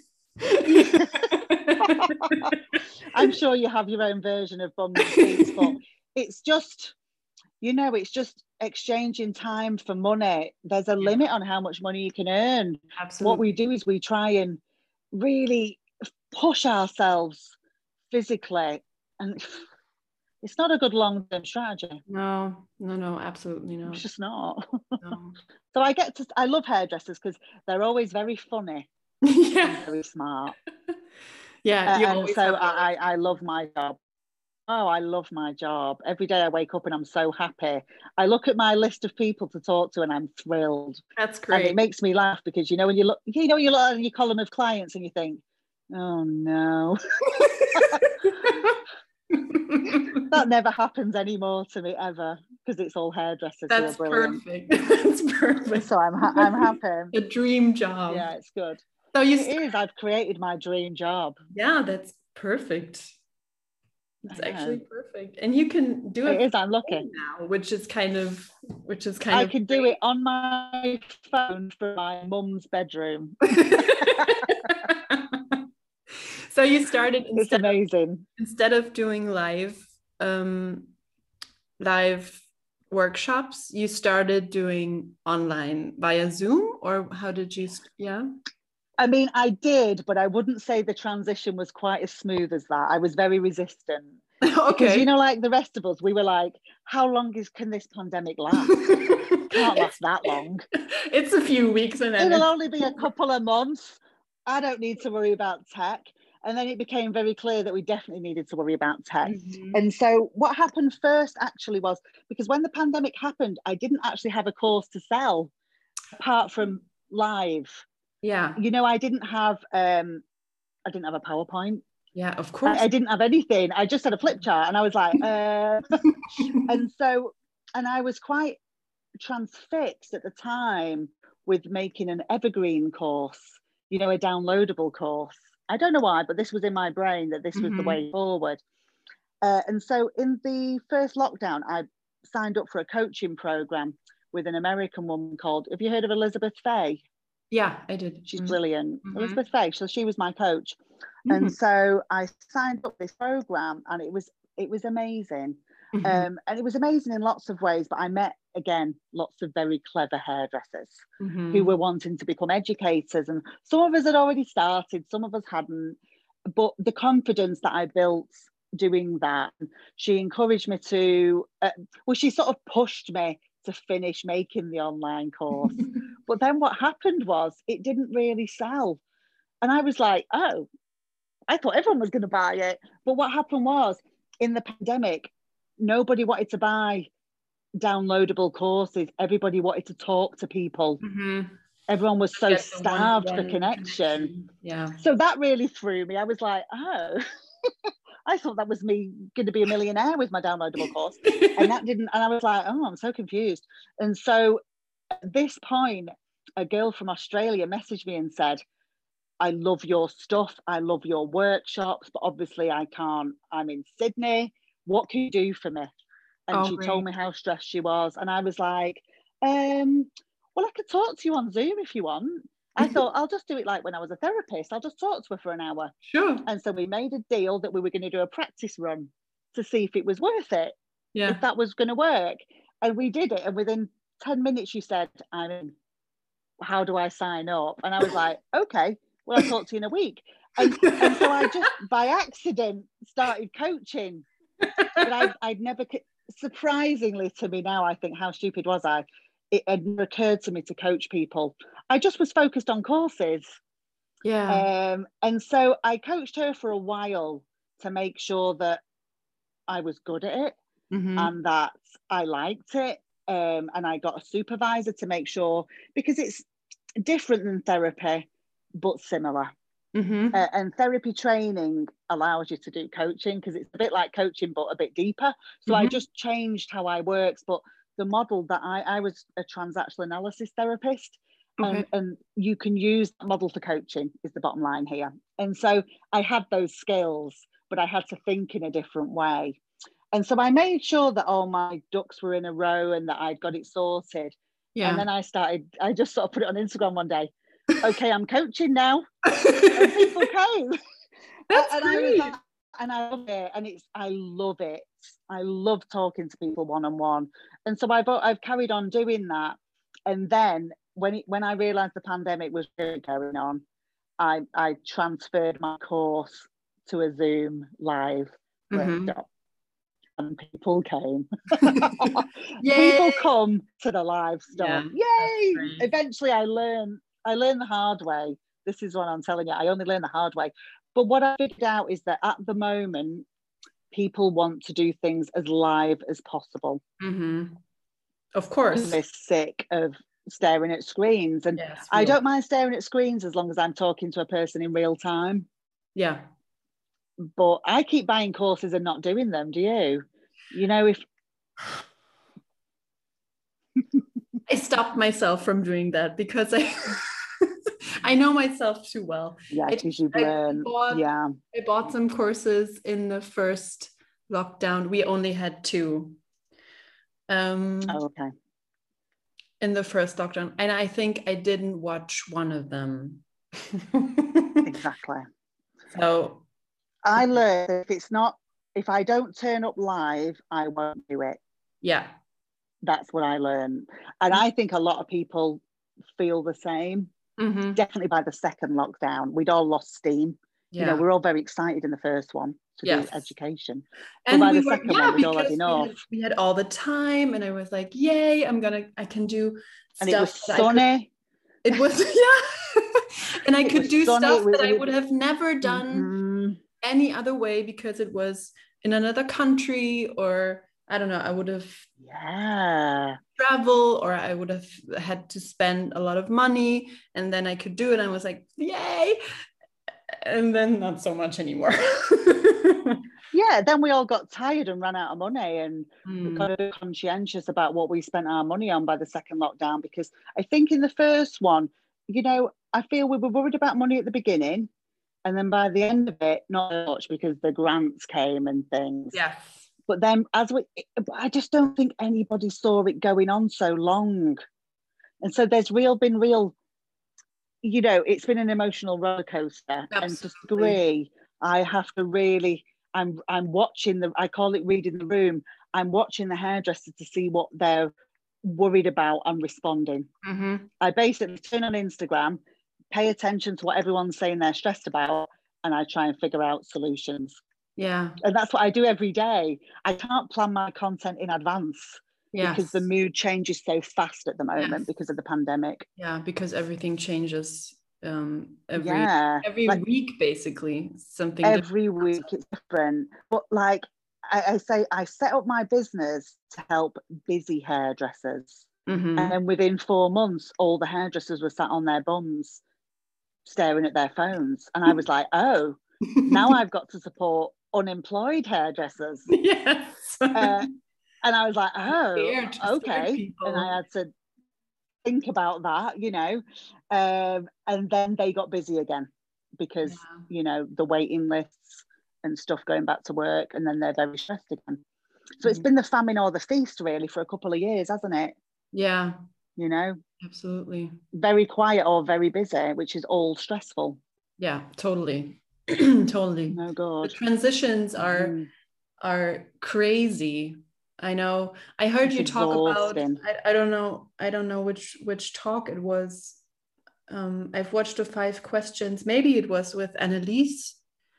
Speaker 2: I'm sure you have your own version of bums on seats, but it's just, you know, it's just exchanging time for money. There's a limit on how much money you can earn.
Speaker 1: Absolutely.
Speaker 2: What we do is we try and really push ourselves physically, and it's not a good long-term strategy.
Speaker 1: No, absolutely not.
Speaker 2: It's just not.
Speaker 1: No.
Speaker 2: So I love hairdressers because they're always very funny. And very smart.
Speaker 1: Yeah.
Speaker 2: And so I love my job. Oh, I love my job. Every day I wake up and I'm so happy. I look at my list of people to talk to and I'm thrilled.
Speaker 1: That's great.
Speaker 2: And it makes me laugh because, when you look at your column of clients and you think, oh no. That never happens anymore to me ever, because it's all hairdressers.
Speaker 1: That's perfect. That's perfect.
Speaker 2: So I'm happy.
Speaker 1: A dream job.
Speaker 2: Yeah, it's good.
Speaker 1: So
Speaker 2: it is. I've created my dream job.
Speaker 1: Yeah, that's perfect. It's actually perfect, and you can do it.
Speaker 2: It is. I'm lucky
Speaker 1: now, which is kind of.
Speaker 2: I can do it on my phone from my mum's bedroom.
Speaker 1: So you started.
Speaker 2: It's amazing.
Speaker 1: Instead of doing live workshops, you started doing online via Zoom, or how did you? Yeah.
Speaker 2: I mean, I did, but I wouldn't say the transition was quite as smooth as that. I was very resistant Because, you know, like the rest of us, we were like, how long can this pandemic last? Can't last that long.
Speaker 1: It's a few weeks and then
Speaker 2: it'll only be a couple of months. I don't need to worry about tech. And then it became very clear that we definitely needed to worry about tech. And so what happened first actually was, because when the pandemic happened, I didn't actually have a course to sell apart from live.
Speaker 1: Yeah.
Speaker 2: You know, I didn't have a PowerPoint.
Speaker 1: Yeah, of course.
Speaker 2: I didn't have anything. I just had a flip chart and I was like, and I was quite transfixed at the time with making an evergreen course, you know, a downloadable course. I don't know why, but this was in my brain that this was the way forward. And so in the first lockdown, I signed up for a coaching program with an American woman called, have you heard of Elizabeth Fay?
Speaker 1: Yeah, I did.
Speaker 2: She's brilliant. Elizabeth Fay, so she was my coach. And so I signed up this program and it was amazing. And it was amazing in lots of ways, but I met, again, lots of very clever hairdressers who were wanting to become educators. And some of us had already started, some of us hadn't. But the confidence that I built doing that, she encouraged me to, she sort of pushed me to finish making the online course. But then what happened was it didn't really sell. And I was like, oh, I thought everyone was going to buy it. But what happened was, in the pandemic, nobody wanted to buy downloadable courses. Everybody wanted to talk to people. Everyone was so starved for connection.
Speaker 1: Yeah.
Speaker 2: So that really threw me. I was like, oh, I thought that was me going to be a millionaire with my downloadable course. And that didn't. And I was like, oh, I'm so confused. And so at this point, a girl from Australia messaged me and said, I love your stuff. I love your workshops, but obviously I can't. I'm in Sydney. What can you do for me? And she told me how stressed she was. And I was like, well, I could talk to you on Zoom if you want. I thought, I'll just do it like when I was a therapist. I'll just talk to her for an hour.
Speaker 1: Sure.
Speaker 2: And so we made a deal that we were going to do a practice run to see if it was worth it, if that was going to work. And we did it. And within 10 minutes, she said, I'm in. How do I sign up? And I was like, okay, well, I'll talk to you in a week. And so I just, by accident, started coaching. But I'd never, surprisingly to me now, I think, how stupid was I? It had never occurred to me to coach people. I just was focused on courses.
Speaker 1: Yeah.
Speaker 2: And so I coached her for a while to make sure that I was good at it and that I liked it. And I got a supervisor to make sure, because it's different than therapy, but similar. And therapy training allows you to do coaching because it's a bit like coaching, but a bit deeper. So I just changed how I worked. But the model that I was a transactional analysis therapist. And you can use that model for coaching is the bottom line here. And so I had those skills, but I had to think in a different way. And so I made sure that all my ducks were in a row and that I'd got it sorted. Yeah. And then I just sort of put it on Instagram one day. Okay, I'm coaching now. And people came.
Speaker 1: That's great.
Speaker 2: I love it. And I love it. I love talking to people one-on-one. And so I've carried on doing that. And then when I realised the pandemic was really going on, I transferred my course to a Zoom live workshop. And people came. People come to the live stuff. Yay! Eventually I learned the hard way. This is what I'm telling you. I only learned the hard way. But what I figured out is that at the moment, people want to do things as live as possible.
Speaker 1: Of course.
Speaker 2: They're sick of staring at screens. And I don't mind staring at screens as long as I'm talking to a person in real time.
Speaker 1: Yeah.
Speaker 2: But I keep buying courses and not doing them. Do you? You know, if
Speaker 1: I stopped myself from doing that because I know myself too well.
Speaker 2: Yeah, because you've learned.
Speaker 1: I bought some courses in the first lockdown. We only had 2.
Speaker 2: Okay.
Speaker 1: In the first lockdown, and I think I didn't watch one of them.
Speaker 2: Exactly.
Speaker 1: So
Speaker 2: I learned if I don't turn up live, I won't do it.
Speaker 1: Yeah.
Speaker 2: That's what I learned. And I think a lot of people feel the same. Definitely by the second lockdown, we'd all lost steam. You know, we're all very excited in the first one to do education.
Speaker 1: And
Speaker 2: but by the second one, we'd all had enough.
Speaker 1: We had all the time, and I was like, yay, I can do stuff.
Speaker 2: And it was sunny.
Speaker 1: It was, yeah. And I could do stuff that I would have never done any other way, because it was in another country, or I don't know, I would have travel, or I would have had to spend a lot of money, and then I could do it. I was like, yay. And then not so much anymore.
Speaker 2: Yeah, then we all got tired and ran out of money, and we got a bit conscientious about what we spent our money on by the second lockdown, because I think in the first one, you know, I feel we were worried about money at the beginning, and then by the end of it, not much, because the grants came and things.
Speaker 1: Yes.
Speaker 2: But then I just don't think anybody saw it going on so long. And so there's been real, you know, it's been an emotional roller coaster. Absolutely. And to degree, I have to really, I'm watching I call it reading the room. I'm watching the hairdresser to see what they're worried about and responding. I basically turn on Instagram, pay attention to what everyone's saying they're stressed about, and I try and figure out solutions.
Speaker 1: Yeah.
Speaker 2: And that's what I do every day. I can't plan my content in advance. Because the mood changes so fast at the moment because of the pandemic.
Speaker 1: Yeah, because everything changes every week, basically. Something
Speaker 2: every week it's different. But like I say, I set up my business to help busy hairdressers. And then within 4 months, all the hairdressers were sat on their bums staring at their phones. And I was like, oh, now I've got to support unemployed hairdressers.
Speaker 1: Yes.
Speaker 2: And I was like, oh, okay. And I had to think about that, you know. And then they got busy again because, you know, the waiting lists and stuff going back to work, and then they're very stressed again. So it's been the famine or the feast, really, for a couple of years, hasn't it?
Speaker 1: Yeah.
Speaker 2: You know?
Speaker 1: Absolutely.
Speaker 2: Very quiet or very busy, which is all stressful.
Speaker 1: Yeah, totally. Totally.
Speaker 2: Oh, God.
Speaker 1: The transitions are crazy. I know. I heard you talk about, I don't know which talk it was. I've watched the 5 questions. Maybe it was with Annalise,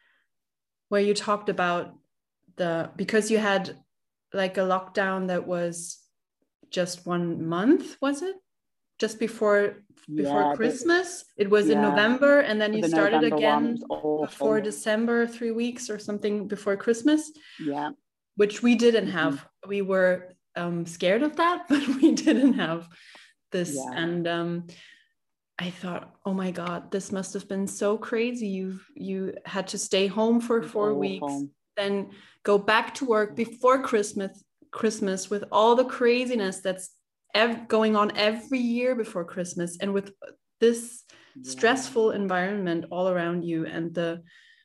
Speaker 1: where you talked about because you had like a lockdown that was just 1 month, was it? Just before Christmas? It was in November, and then you started again before December, 3 weeks or something before Christmas.
Speaker 2: Yeah.
Speaker 1: Which we didn't have. We were scared of that, but we didn't have this. Yeah. And I thought, oh my God, this must have been so crazy. You had to stay home for 4 weeks, then go back to work before Christmas with all the craziness that's going on every year before Christmas, and with this stressful environment all around you, and the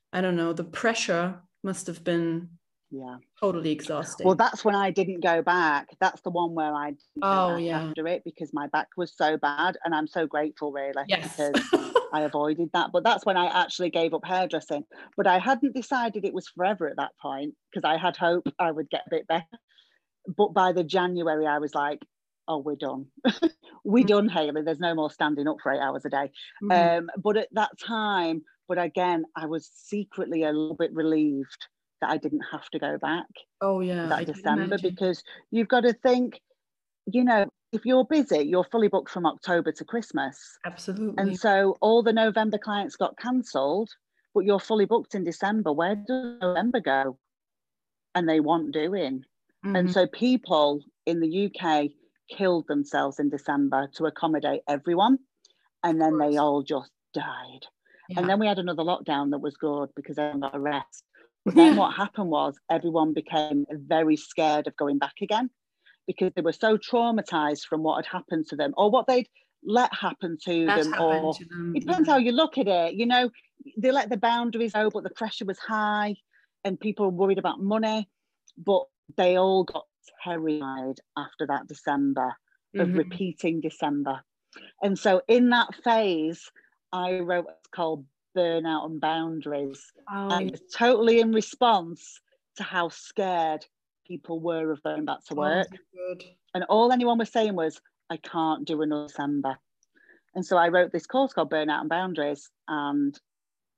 Speaker 1: pressure must have been totally exhausting.
Speaker 2: Well, that's when I didn't go back. That's the one where I didn't go back after it, because my back was so bad, and I'm so grateful, really, because I avoided that. But that's when I actually gave up hairdressing. But I hadn't decided it was forever at that point, because I had hope I would get a bit better. But by the January, I was like, oh, we're done. We're done, Hayley. There's no more standing up for 8 hours a day. But at that time, again, I was secretly a little bit relieved that I didn't have to go back.
Speaker 1: Oh, yeah.
Speaker 2: That December, because you've got to think, you know, if you're busy, you're fully booked from October to Christmas.
Speaker 1: Absolutely.
Speaker 2: And so all the November clients got cancelled, but you're fully booked in December. Where does November go? And they want doing. And so people in the UK killed themselves in December to accommodate everyone. And then they all just died. Yeah. And then we had another lockdown that was good because everyone got a rest. But then what happened was everyone became very scared of going back again, because they were so traumatized from what had happened to them, or what they'd let happen to them. Or it depends how you look at it. You know, they let the boundaries go, but the pressure was high and people were worried about money. But they all got terrified after that December of repeating December. And so in that phase, I wrote what's called Burnout and Boundaries. And it was totally in response to how scared people were of going back to work. And all anyone was saying was, I can't do another December. And so I wrote this course called Burnout and Boundaries, and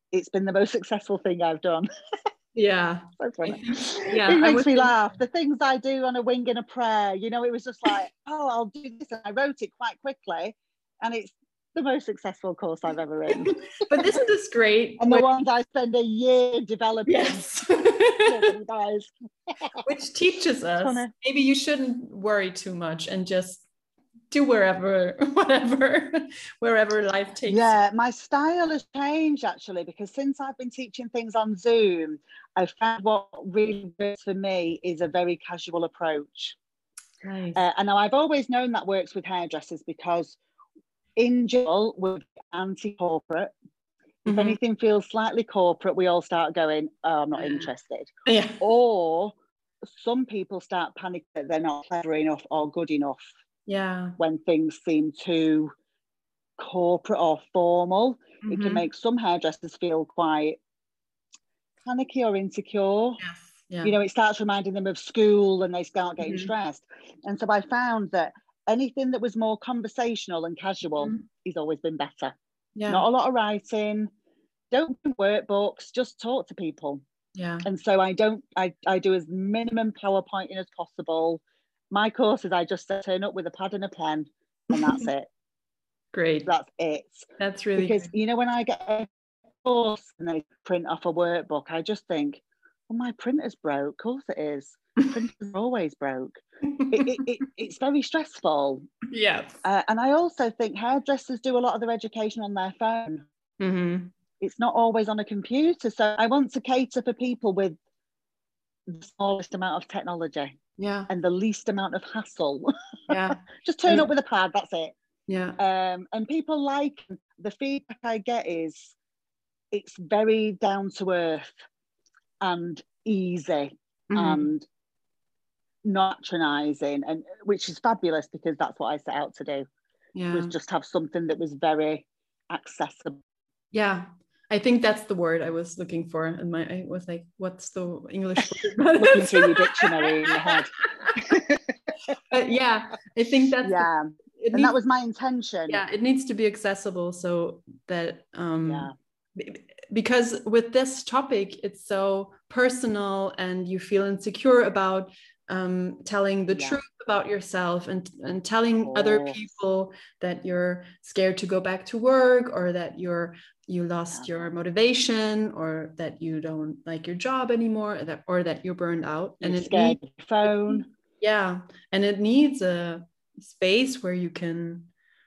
Speaker 2: it's been the most successful thing I've done.
Speaker 1: Yeah.
Speaker 2: So funny.
Speaker 1: Yeah,
Speaker 2: it makes me laugh. The things I do on a wing and a prayer, you know, it was just like, oh, I'll do this. And I wrote it quite quickly. And it's the most successful course I've ever written.
Speaker 1: But isn't this great?
Speaker 2: And the ones I spend a year developing.
Speaker 1: Yes.
Speaker 2: Nobody buys.
Speaker 1: Which teaches us, maybe you shouldn't worry too much and just do wherever life takes you.
Speaker 2: Yeah, my style has changed actually, because since I've been teaching things on Zoom, I found what really works for me is a very casual approach.
Speaker 1: Nice.
Speaker 2: And now I've always known that works with hairdressers, because in general, we're anti-corporate. If anything feels slightly corporate, we all start going, oh, I'm not interested.
Speaker 1: Yeah.
Speaker 2: Or some people start panicking that they're not clever enough or good enough.
Speaker 1: Yeah.
Speaker 2: When things seem too corporate or formal, it can make some hairdressers feel quite panicky or insecure.
Speaker 1: Yes. Yeah.
Speaker 2: You know, it starts reminding them of school and they start getting stressed. And so I found that anything that was more conversational and casual has always been better.
Speaker 1: Yeah.
Speaker 2: Not a lot of writing, don't do workbooks, just talk to people.
Speaker 1: Yeah.
Speaker 2: And so I do as minimum PowerPointing as possible. My courses, I just turn up with a pad and a pen, and that's it.
Speaker 1: Great.
Speaker 2: That's it.
Speaker 1: That's really
Speaker 2: because
Speaker 1: great.
Speaker 2: You know, when I get a course and they print off a workbook, I just think, well, my printer's broke. Of course it is. Printers are always broke. It's very stressful.
Speaker 1: Yes.
Speaker 2: And I also think hairdressers do a lot of their education on their phone. It's not always on a computer. So I want to cater for people with the smallest amount of technology.
Speaker 1: Yeah.
Speaker 2: And the least amount of hassle.
Speaker 1: Yeah.
Speaker 2: Just turn up with a pad, that's it.
Speaker 1: Yeah.
Speaker 2: And people like, the feedback I get is it's very down to earth and easy and not patronizing, and which is fabulous, because that's what I set out to do.
Speaker 1: Yeah.
Speaker 2: Was just have something that was very accessible.
Speaker 1: Yeah. I think that's the word I was looking for. And I was like, what's the English word?
Speaker 2: Looking through your dictionary in your head.
Speaker 1: Yeah, I think that's
Speaker 2: that was my intention.
Speaker 1: Yeah, it needs to be accessible, so that because with this topic, it's so personal and you feel insecure about telling the truth about yourself and telling other people that you're scared to go back to work, or that you lost your motivation, or that you don't like your job anymore, or that you're burned out.
Speaker 2: And it's scared your phone.
Speaker 1: Yeah, and it needs a space where you can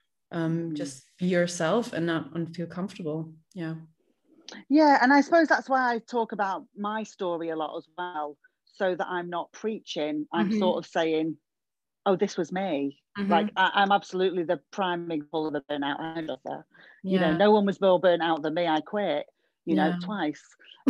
Speaker 1: just be yourself and not feel comfortable. Yeah.
Speaker 2: Yeah, and I suppose that's why I talk about my story a lot as well, so that I'm not preaching. I'm sort of saying, oh, this was me. Like I'm absolutely the prime example of a burnout hairdresser. You know, no one was more burnt out than me. I quit, you know, twice.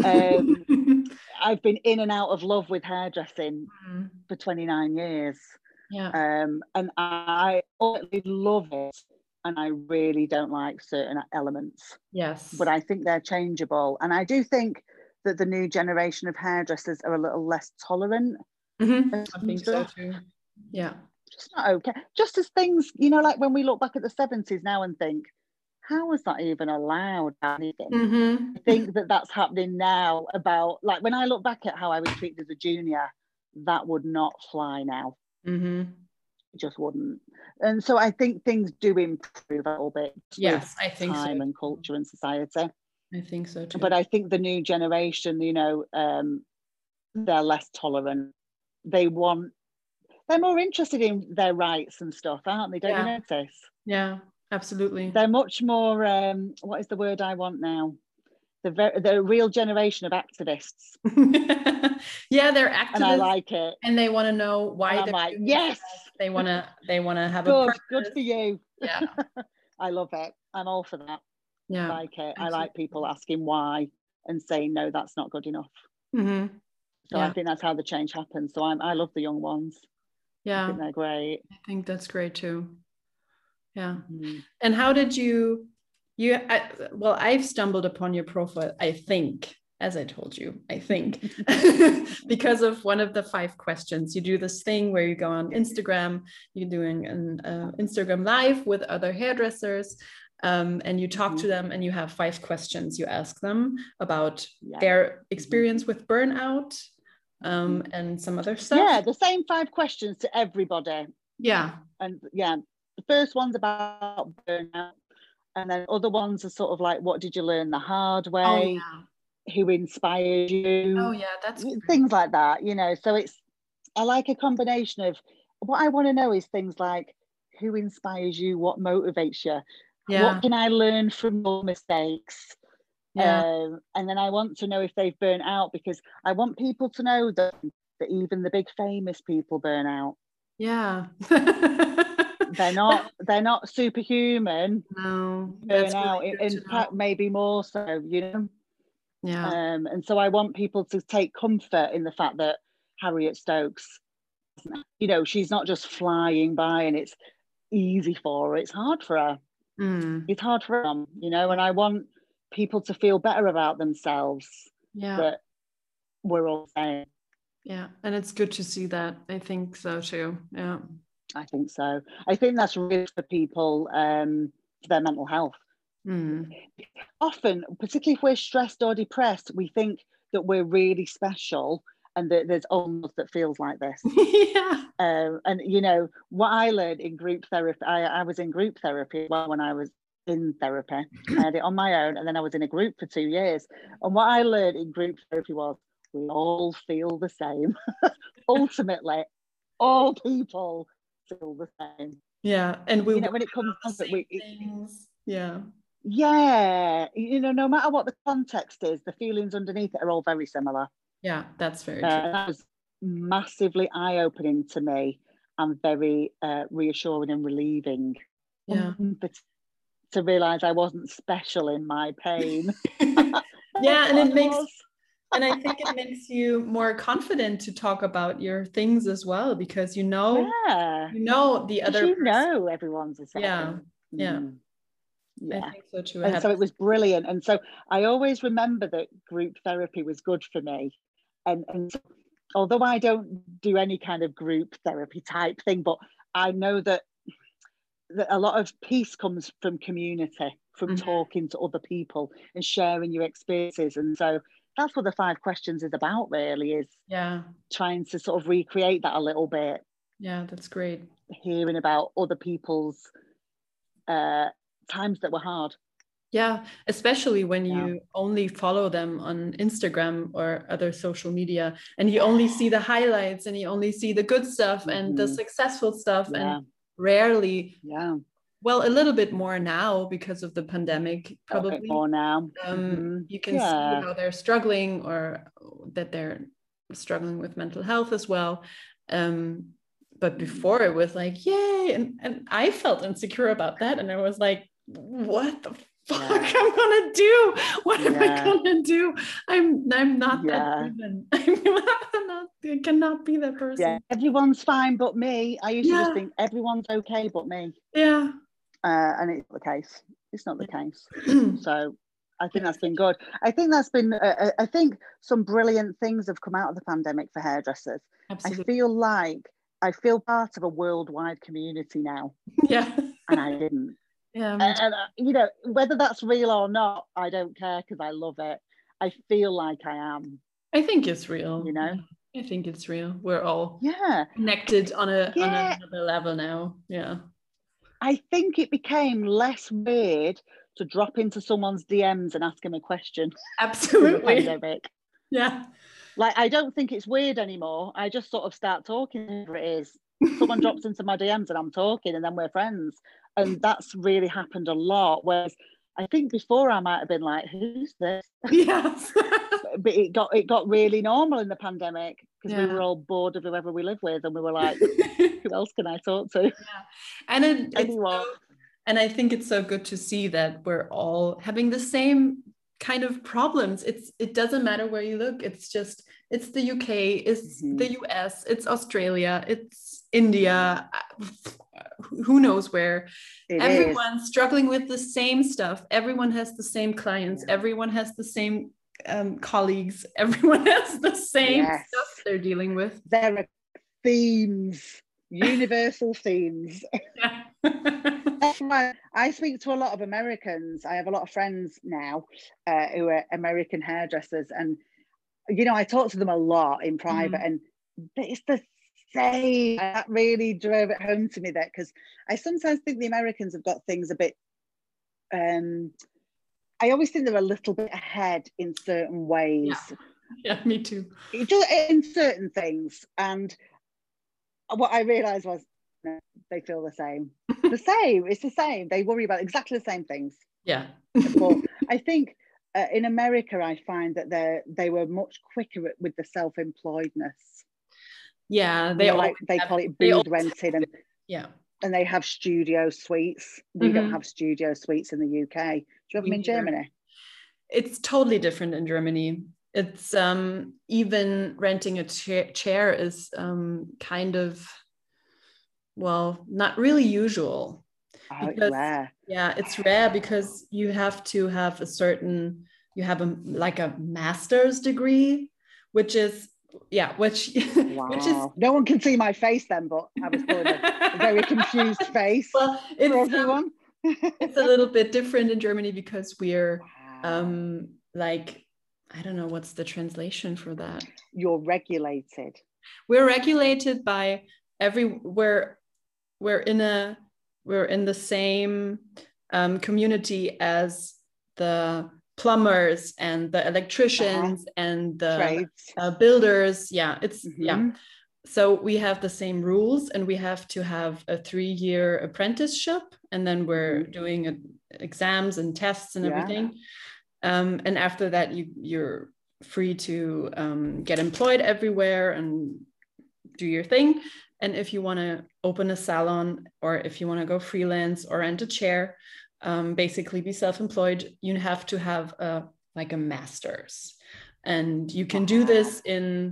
Speaker 2: I've been in and out of love with hairdressing for 29 years. Yeah. And I ultimately love it. And I really don't like certain elements.
Speaker 1: Yes.
Speaker 2: But I think they're changeable. And I do think that the new generation of hairdressers are a little less tolerant.
Speaker 1: I think so too. Yeah.
Speaker 2: Just not okay. Just as things, you know, like when we look back at the 70s now and think, how was that even allowed? Anything? I think that that's happening now. About, like, when I look back at how I was treated as a junior, that would not fly now. It just wouldn't. And so I think things do improve a little bit.
Speaker 1: Yes, I think
Speaker 2: time
Speaker 1: so.
Speaker 2: And culture and society.
Speaker 1: I think so too.
Speaker 2: But I think the new generation, you know, they're less tolerant. They're more interested in their rights and stuff, aren't they? Don't you notice?
Speaker 1: Yeah, absolutely.
Speaker 2: They're much more, what is the word I want now? The real generation of activists.
Speaker 1: Yeah, they're activists.
Speaker 2: And I like it.
Speaker 1: And they want to know why
Speaker 2: they're like, yes.
Speaker 1: They want to have
Speaker 2: good,
Speaker 1: a purpose.
Speaker 2: Good for you.
Speaker 1: Yeah.
Speaker 2: I love it. I'm all for that.
Speaker 1: Yeah.
Speaker 2: I like it. Absolutely. I like people asking why and saying, no, that's not good enough. So I think that's how the change happens. So I love the young ones.
Speaker 1: Yeah.
Speaker 2: I think they're great.
Speaker 1: I think that's great too. Yeah. And how did I've stumbled upon your profile, I think, as I told you, I think, because of one of the 5 questions. You do this thing where you go on Instagram, you're doing an Instagram live with other hairdressers, and you talk to them, and you have 5 questions you ask them about their experience with burnout, and some other stuff.
Speaker 2: Yeah, the same 5 questions to everybody.
Speaker 1: Yeah.
Speaker 2: And the first one's about burnout, and then other ones are sort of like, what did you learn the hard way? Who inspired you?
Speaker 1: Oh yeah, that's
Speaker 2: things like that, you know. So I like a combination of, what I want to know is things like, who inspires you, what motivates you, what can I learn from your mistakes, and then I want to know if they've burnt out, because I want people to know that even the big famous people burn out. they're not superhuman.
Speaker 1: No,
Speaker 2: burn out, really, in fact maybe more so, you know. And so I want people to take comfort in the fact that Harriet Stokes, you know, she's not just flying by and it's easy for her. It's hard for her. It's hard for them, you know. And I want people to feel better about themselves, that we're all the same.
Speaker 1: And it's good to see that. I think so too.
Speaker 2: I think so. I think that's really for people, for their mental health. Often, particularly if we're stressed or depressed, we think that we're really special and that there's almost that feels like this. And you know, what I learned in group therapy, I was in group therapy when I was in therapy. I had it on my own, and then I was in a group for 2 years. And what I learned in group therapy was, we all feel the same. Ultimately, all people feel the same.
Speaker 1: And we,
Speaker 2: you know, when it comes to
Speaker 1: things.
Speaker 2: You know, no matter what the context is, the feelings underneath it are all very similar.
Speaker 1: That's very true.
Speaker 2: That was massively eye-opening to me, and very reassuring and relieving. But to realize I wasn't special in my pain.
Speaker 1: And it makes and I think it makes you more confident to talk about your things as well, because you know the other
Speaker 2: person. Know everyone's the same.
Speaker 1: I think so too.
Speaker 2: And so it was brilliant. And so I always remember that group therapy was good for me. And so, although I don't do any kind of group therapy type thing, but I know that a lot of peace comes from community, from talking to other people and sharing your experiences. And so that's what the 5 questions is about, really, is trying to sort of recreate that a little bit.
Speaker 1: That's great.
Speaker 2: Hearing about other people's times that were hard.
Speaker 1: Especially when you only follow them on Instagram or other social media, and you only see the highlights, and you only see the good stuff and the successful stuff, and rarely well, a little bit more now because of the pandemic, probably
Speaker 2: a bit more now.
Speaker 1: You can see how they're struggling, or that they're struggling with mental health as well. But before, it was like, yay, and I felt insecure about that, and I was like, what the fuck I'm gonna do? What am I gonna do? I'm not that even. I cannot be that person.
Speaker 2: Everyone's fine but me. I used to just think everyone's okay but me. And it's not the case. It's not the case. So I think that's been good. I think that's been I think some brilliant things have come out of the pandemic for hairdressers. Absolutely. I feel part of a worldwide community now. And I didn't. And you know, whether that's real or not, I don't care, because I love it. I feel like I am.
Speaker 1: I think it's real.
Speaker 2: You know,
Speaker 1: I think it's real. We're all connected on another level now.
Speaker 2: I think it became less weird to drop into someone's DMs and ask him a question.
Speaker 1: Absolutely.
Speaker 2: Like, I don't think it's weird anymore. I just sort of start talking, whatever it is. Someone drops into my DMs and I'm talking, and then we're friends. And that's really happened a lot. Whereas I think before I might have been like, who's this? But it got really normal in the pandemic, because we were all bored of whoever we live with, and we were like, who else can I talk to?
Speaker 1: And and I think it's so good to see that we're all having the same kind of problems. It doesn't matter where you look. It's the UK, it's the US, it's Australia, it's India, who knows where. Everyone's struggling with the same stuff. Everyone has the same clients. Everyone has the same colleagues. Everyone has the same stuff they're dealing with.
Speaker 2: There are themes Universal themes.
Speaker 1: Yeah.
Speaker 2: That's why I speak to a lot of Americans. I have a lot of friends now who are American hairdressers, and I talk to them a lot in private, and it's the same. That really drove it home to me, that because I sometimes think the Americans have got things a bit. I always think they're a little bit ahead in certain ways.
Speaker 1: Yeah, me too.
Speaker 2: In certain things, and what I realised was they feel the same. It's the same. They worry about exactly the same things.
Speaker 1: Yeah.
Speaker 2: But I think in America, I find that they were much quicker with the self-employedness.
Speaker 1: Yeah,
Speaker 2: they call it booth renting, and
Speaker 1: yeah,
Speaker 2: and they have studio suites. We don't have studio suites in the UK. Do you have them in Germany?
Speaker 1: It's totally different in Germany. It's even renting a chair is kind of, well, not really usual.
Speaker 2: It's rare.
Speaker 1: Yeah, it's rare because you have to have like a master's degree, which is wow. Which is,
Speaker 2: no one can see my face then, but I was putting a very confused face.
Speaker 1: Well, it's for everyone. It's a little bit different in Germany because we're like, I don't know what's the translation for that.
Speaker 2: You're regulated.
Speaker 1: We're regulated by we're in the same community as the plumbers and the electricians and the builders. Yeah, it's yeah. So we have the same rules, and we have to have a 3-year apprenticeship, and then we're doing exams and tests and everything. And after that, you're free to get employed everywhere and do your thing. And if you want to open a salon, or if you want to go freelance or rent a chair, basically be self-employed, you have to have a master's. And you can do this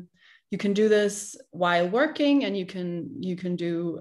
Speaker 1: while working, and you can do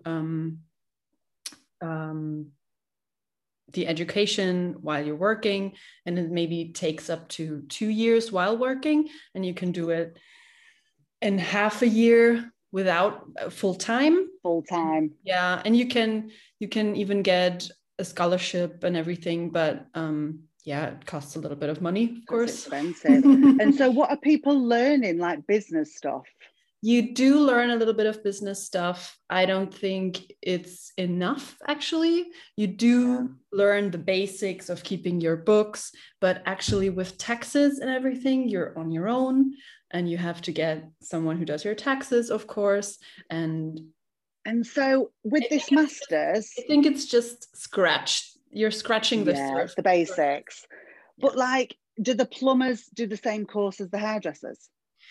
Speaker 1: the education while you're working, and it maybe takes up to 2 years while working, and you can do it in half a year without full time. Yeah, and you can even get a scholarship and everything, but it costs a little bit of money, of course.
Speaker 2: It's expensive. And so what are people learning, like business stuff?
Speaker 1: You do learn a little bit of business stuff. I don't think it's enough, actually. You do learn the basics of keeping your books, but actually with taxes and everything, you're on your own, and you have to get someone who does your taxes, of course. And
Speaker 2: so with this master's,
Speaker 1: I think it's just you're scratching the surface.
Speaker 2: The basics. But like, do the plumbers do the same course as the hairdressers?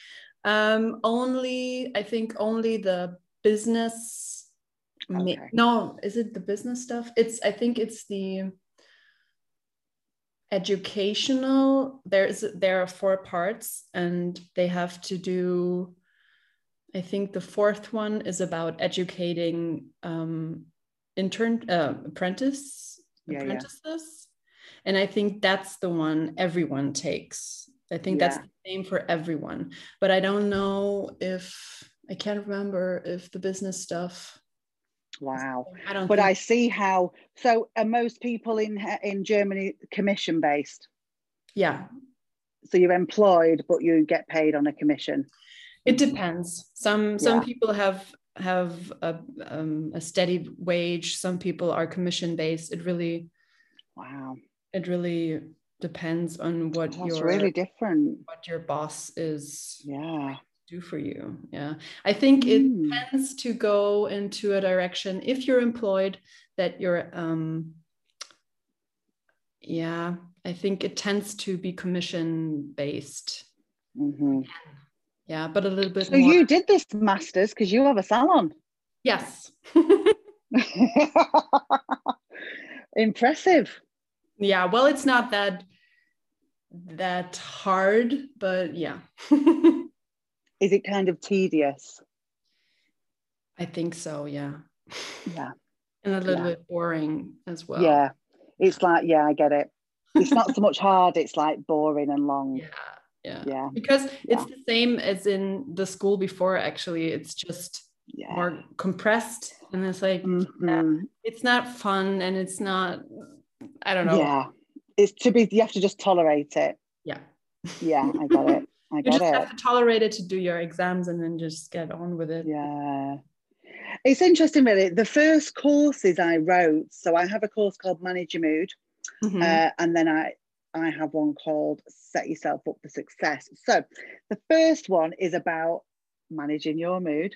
Speaker 1: I think only the business. No, is it the business stuff? I think it's the educational. There are 4 parts, and they have to do, I think the 4th one is about educating apprentices. And I think that's the one everyone takes. I think that's the same for everyone, but I don't know I can't remember if the business stuff.
Speaker 2: Wow. I see how, so are most people in Germany commission based?
Speaker 1: Yeah.
Speaker 2: So you're employed, but you get paid on a commission?
Speaker 1: It depends. Some people have a steady wage. Some people are commission based. It really depends on what
Speaker 2: really different.
Speaker 1: What your boss is do for you. Yeah, I think it tends to go into a direction, if you're employed, that you're I think it tends to be commission based. Yeah, but a little bit
Speaker 2: more. So you did this master's because you have a salon?
Speaker 1: Yes.
Speaker 2: Impressive.
Speaker 1: Yeah, well, it's not that hard, but yeah.
Speaker 2: Is it kind of tedious?
Speaker 1: I think so, yeah.
Speaker 2: Yeah.
Speaker 1: And a little bit boring as well.
Speaker 2: Yeah, it's like, I get it. It's not so much hard, it's like boring and long.
Speaker 1: Yeah. Because it's the same as in the school before, actually. It's just more compressed, and it's like it's not fun, and it's not, I don't know.
Speaker 2: Yeah, it's you have to just tolerate it.
Speaker 1: Yeah,
Speaker 2: I got it.
Speaker 1: You just have to tolerate it to do your exams and then just get on with it.
Speaker 2: Yeah. It's interesting, really. The first courses I wrote, so I have a course called Manage Your Mood, and then I have one called Set Yourself Up for Success. So the first one is about managing your mood,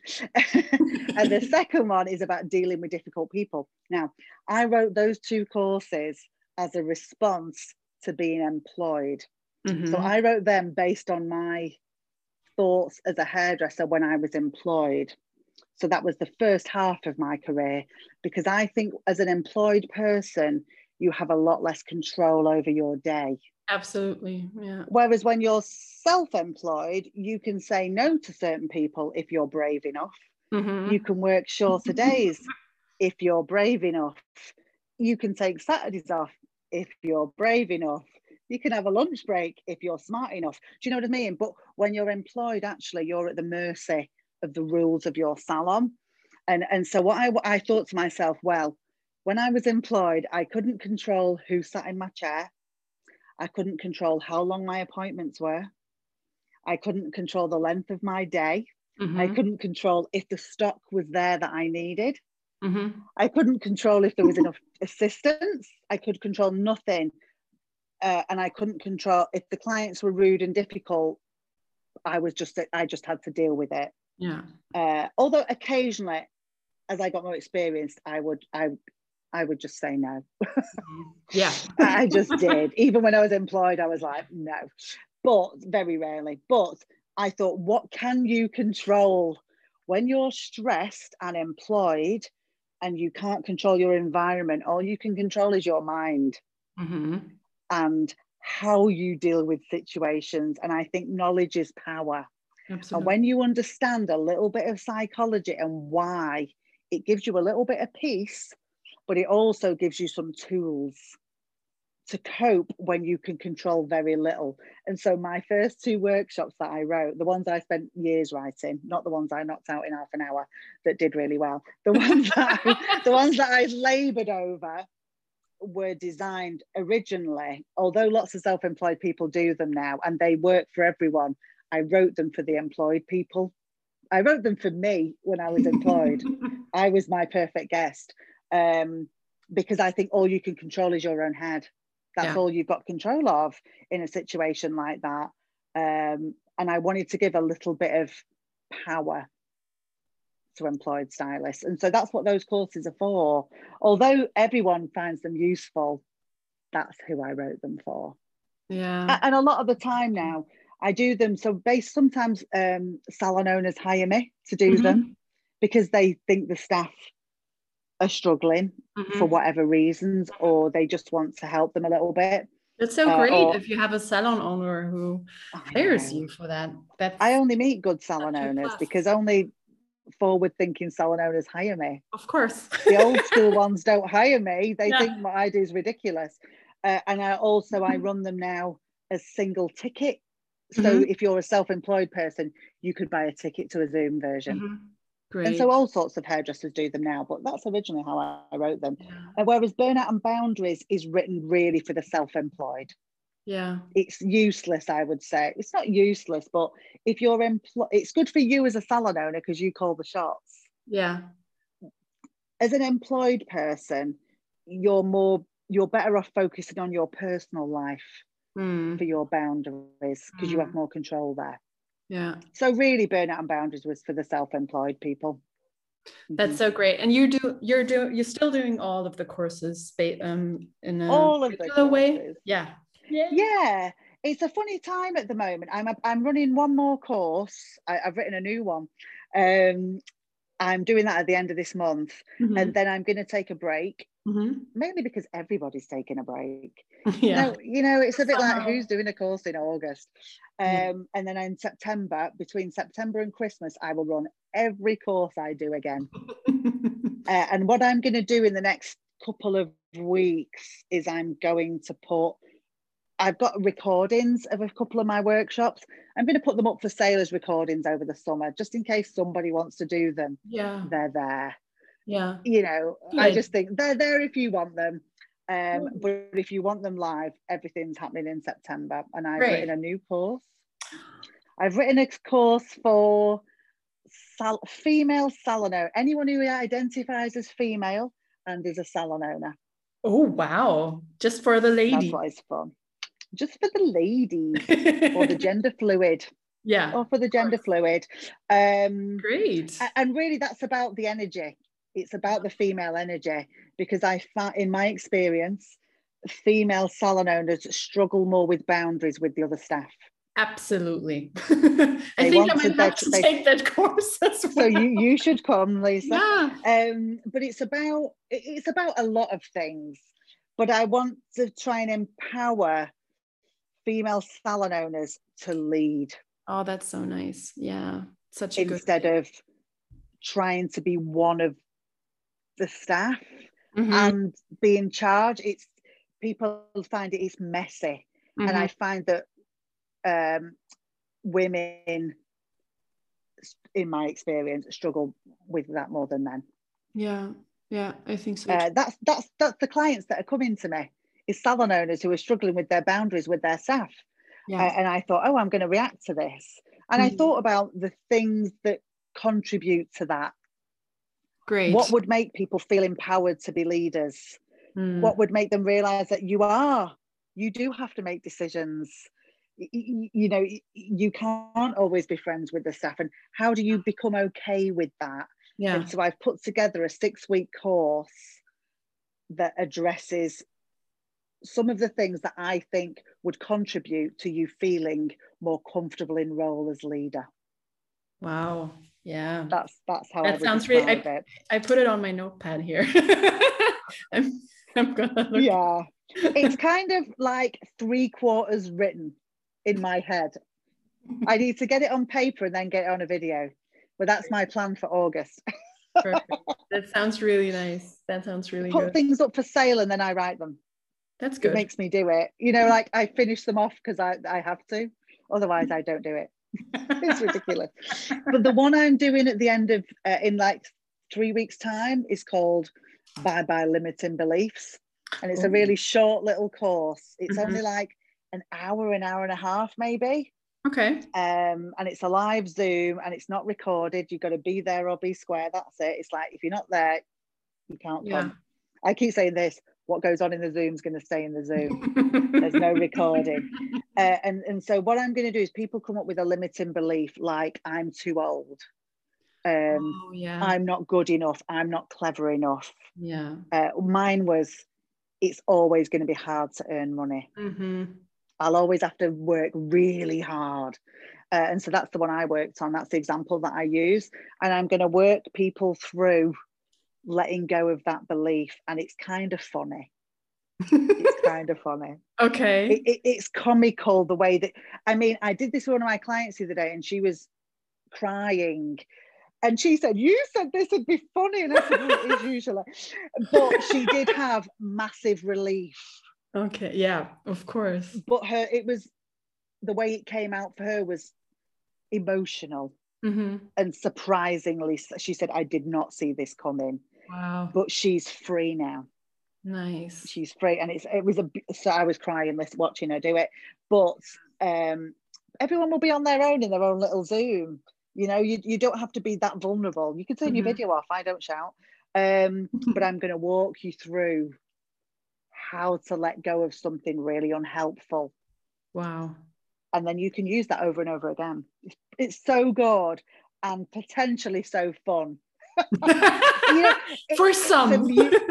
Speaker 2: and the second one is about dealing with difficult people. Now, I wrote those two courses as a response to being employed. So I wrote them based on my thoughts as a hairdresser when I was employed. So that was the first half of my career, because I think as an employed person, you have a lot less control over your day.
Speaker 1: Absolutely, yeah.
Speaker 2: Whereas when you're self-employed, you can say no to certain people if you're brave enough. You can work shorter days if you're brave enough. You can take Saturdays off if you're brave enough. You can have a lunch break if you're smart enough. Do you know what I mean? But when you're employed, actually, you're at the mercy of the rules of your salon. And so what I thought to myself, well, when I was employed, I couldn't control who sat in my chair. I couldn't control how long my appointments were. I couldn't control the length of my day. I couldn't control if the stock was there that I needed. I couldn't control if there was enough assistance. I could control nothing. And I couldn't control if the clients were rude and difficult. I just had to deal with it.
Speaker 1: Yeah.
Speaker 2: Although occasionally, as I got more experienced, I would just say no.
Speaker 1: Yeah.
Speaker 2: I just did. Even when I was employed, I was like, no. But very rarely. But I thought, what can you control when you're stressed and employed and you can't control your environment? All you can control is your mind and how you deal with situations. And I think knowledge is power. Absolutely. And when you understand a little bit of psychology and why, it gives you a little bit of peace, but it also gives you some tools to cope when you can control very little. And so my first two workshops that I wrote, the ones I spent years writing, not the ones I knocked out in half an hour that did really well, the ones that I labored over were designed originally, although lots of self-employed people do them now and they work for everyone. I wrote them for the employed people. I wrote them for me when I was employed. I was my perfect guest, because I think all you can control is your own head. That's all you've got control of in a situation like that. And I wanted to give a little bit of power to employed stylists. And so that's what those courses are for. Although everyone finds them useful, that's who I wrote them for.
Speaker 1: Yeah.
Speaker 2: And a lot of the time now, I do them. So sometimes salon owners hire me to do them because they think the staff are struggling for whatever reasons, or they just want to help them a little bit.
Speaker 1: It's so great if you have a salon owner who hires you for that.
Speaker 2: I only meet good salon owners because only forward-thinking salon owners hire me.
Speaker 1: Of course.
Speaker 2: The old school ones don't hire me. They think what I do is ridiculous. And I run them now as single ticket. So if you're a self-employed person, you could buy a ticket to a Zoom version. Great. And so all sorts of hairdressers do them now, but that's originally how I wrote them. Yeah. Whereas Burnout and Boundaries is written really for the self-employed.
Speaker 1: Yeah.
Speaker 2: It's useless, I would say. It's not useless, but if you're it's good for you as a salon owner because you call the shots.
Speaker 1: Yeah.
Speaker 2: As an employed person, you're better off focusing on your personal life for your boundaries because you have more control there.
Speaker 1: Yeah.
Speaker 2: So really, Burnout and Boundaries was for the self-employed people.
Speaker 1: That's so great. And you're still doing all of the courses in a
Speaker 2: all of regular
Speaker 1: way. Yeah.
Speaker 2: Yeah. It's a funny time at the moment. I'm running one more course. I've written a new one. I'm doing that at the end of this month, and then I'm going to take a break. Mainly because everybody's taking a break. Yeah. It's a bit like who's doing a course in August. And then in September, between September and Christmas, I will run every course I do again. And what I'm going to do in the next couple of weeks is I'm going to put I've got recordings of a couple of my workshops. I'm going to put them up for sale as recordings over the summer, just in case somebody wants to do them.
Speaker 1: Yeah.
Speaker 2: They're there.
Speaker 1: Yeah.
Speaker 2: You know, good. I just think they're there if you want them. But if you want them live, everything's happening in September. And I've written a new course. I've written a course for female salon owner, anyone who identifies as female and is a salon owner.
Speaker 1: Oh, wow. Just for the lady.
Speaker 2: That's why it's fun. Just for the lady or the gender fluid.
Speaker 1: Yeah.
Speaker 2: Or for the gender fluid.
Speaker 1: Great.
Speaker 2: And really that's about the energy. It's about the female energy, because I found, in my experience, female salon owners struggle more with boundaries with the other staff.
Speaker 1: Absolutely. I think I might have to take that course as well.
Speaker 2: So you should come, Lisa.
Speaker 1: Yeah.
Speaker 2: But it's about a lot of things. But I want to try and empower female salon owners to lead.
Speaker 1: Oh, that's so nice. Yeah. Such a
Speaker 2: instead of trying to be one of the staff and be in charge. It's people find it's messy. And I find that women, in my experience, struggle with that more than men.
Speaker 1: Yeah, I think so.
Speaker 2: That's the clients that are coming to me, is salon owners who are struggling with their boundaries with their staff. And I thought, I'm going to react to this. And I thought about the things that contribute to that.
Speaker 1: Great.
Speaker 2: What would make people feel empowered to be leaders? What would make them realize that you do have to make decisions? You know, you can't always be friends with the staff. And how do you become okay with that? Yeah. And so I've put together a 6-week course that addresses some of the things that I think would contribute to you feeling more comfortable in role as leader.
Speaker 1: Wow. Yeah.
Speaker 2: That's how
Speaker 1: that sounds really. I put it on my notepad here. I'm gonna look.
Speaker 2: Yeah. It's kind of like 3/4 written in my head. I need to get it on paper and then get it on a video. But that's my plan for August.
Speaker 1: Perfect. That sounds really nice. That sounds really
Speaker 2: good.
Speaker 1: Put
Speaker 2: things up for sale and then I write them.
Speaker 1: That's good.
Speaker 2: It makes me do it. You know, like I finish them off because I have to. Otherwise, I don't do it. It's ridiculous. But the one I'm doing at the end of, in like 3 weeks' time, is called Bye Bye Limiting Beliefs. And it's a really short little course. It's only like an hour and a half, maybe.
Speaker 1: Okay.
Speaker 2: And it's a live Zoom and it's not recorded. You've got to be there or be square. That's it. It's like, if you're not there, you can't come. I keep saying this. What goes on in the Zoom is going to stay in the Zoom. There's no recording. And so what I'm going to do is people come up with a limiting belief like, I'm too old. I'm not good enough. I'm not clever enough.
Speaker 1: Yeah.
Speaker 2: Mine was, it's always going to be hard to earn money. I'll always have to work really hard. And so that's the one I worked on. That's the example that I use. And I'm going to work people through letting go of that belief. And it's kind of funny. It's kind of funny.
Speaker 1: Okay.
Speaker 2: It's comical the way that, I mean, I did this with one of my clients the other day and she was crying. And she said, you said this would be funny. And I said, well, it is usually. But she did have massive relief.
Speaker 1: Okay, yeah, of course.
Speaker 2: But it was, the way it came out for her was emotional. And surprisingly, she said, I did not see this coming.
Speaker 1: Wow.
Speaker 2: But she's free now.
Speaker 1: Nice.
Speaker 2: She's free. And so I was crying watching her do it. But everyone will be on their own in their own little Zoom. You know, you don't have to be that vulnerable. You can turn your video off. I don't shout. But I'm going to walk you through how to let go of something really unhelpful.
Speaker 1: Wow.
Speaker 2: And then you can use that over and over again. It's so good and potentially so fun. You know,
Speaker 1: for some.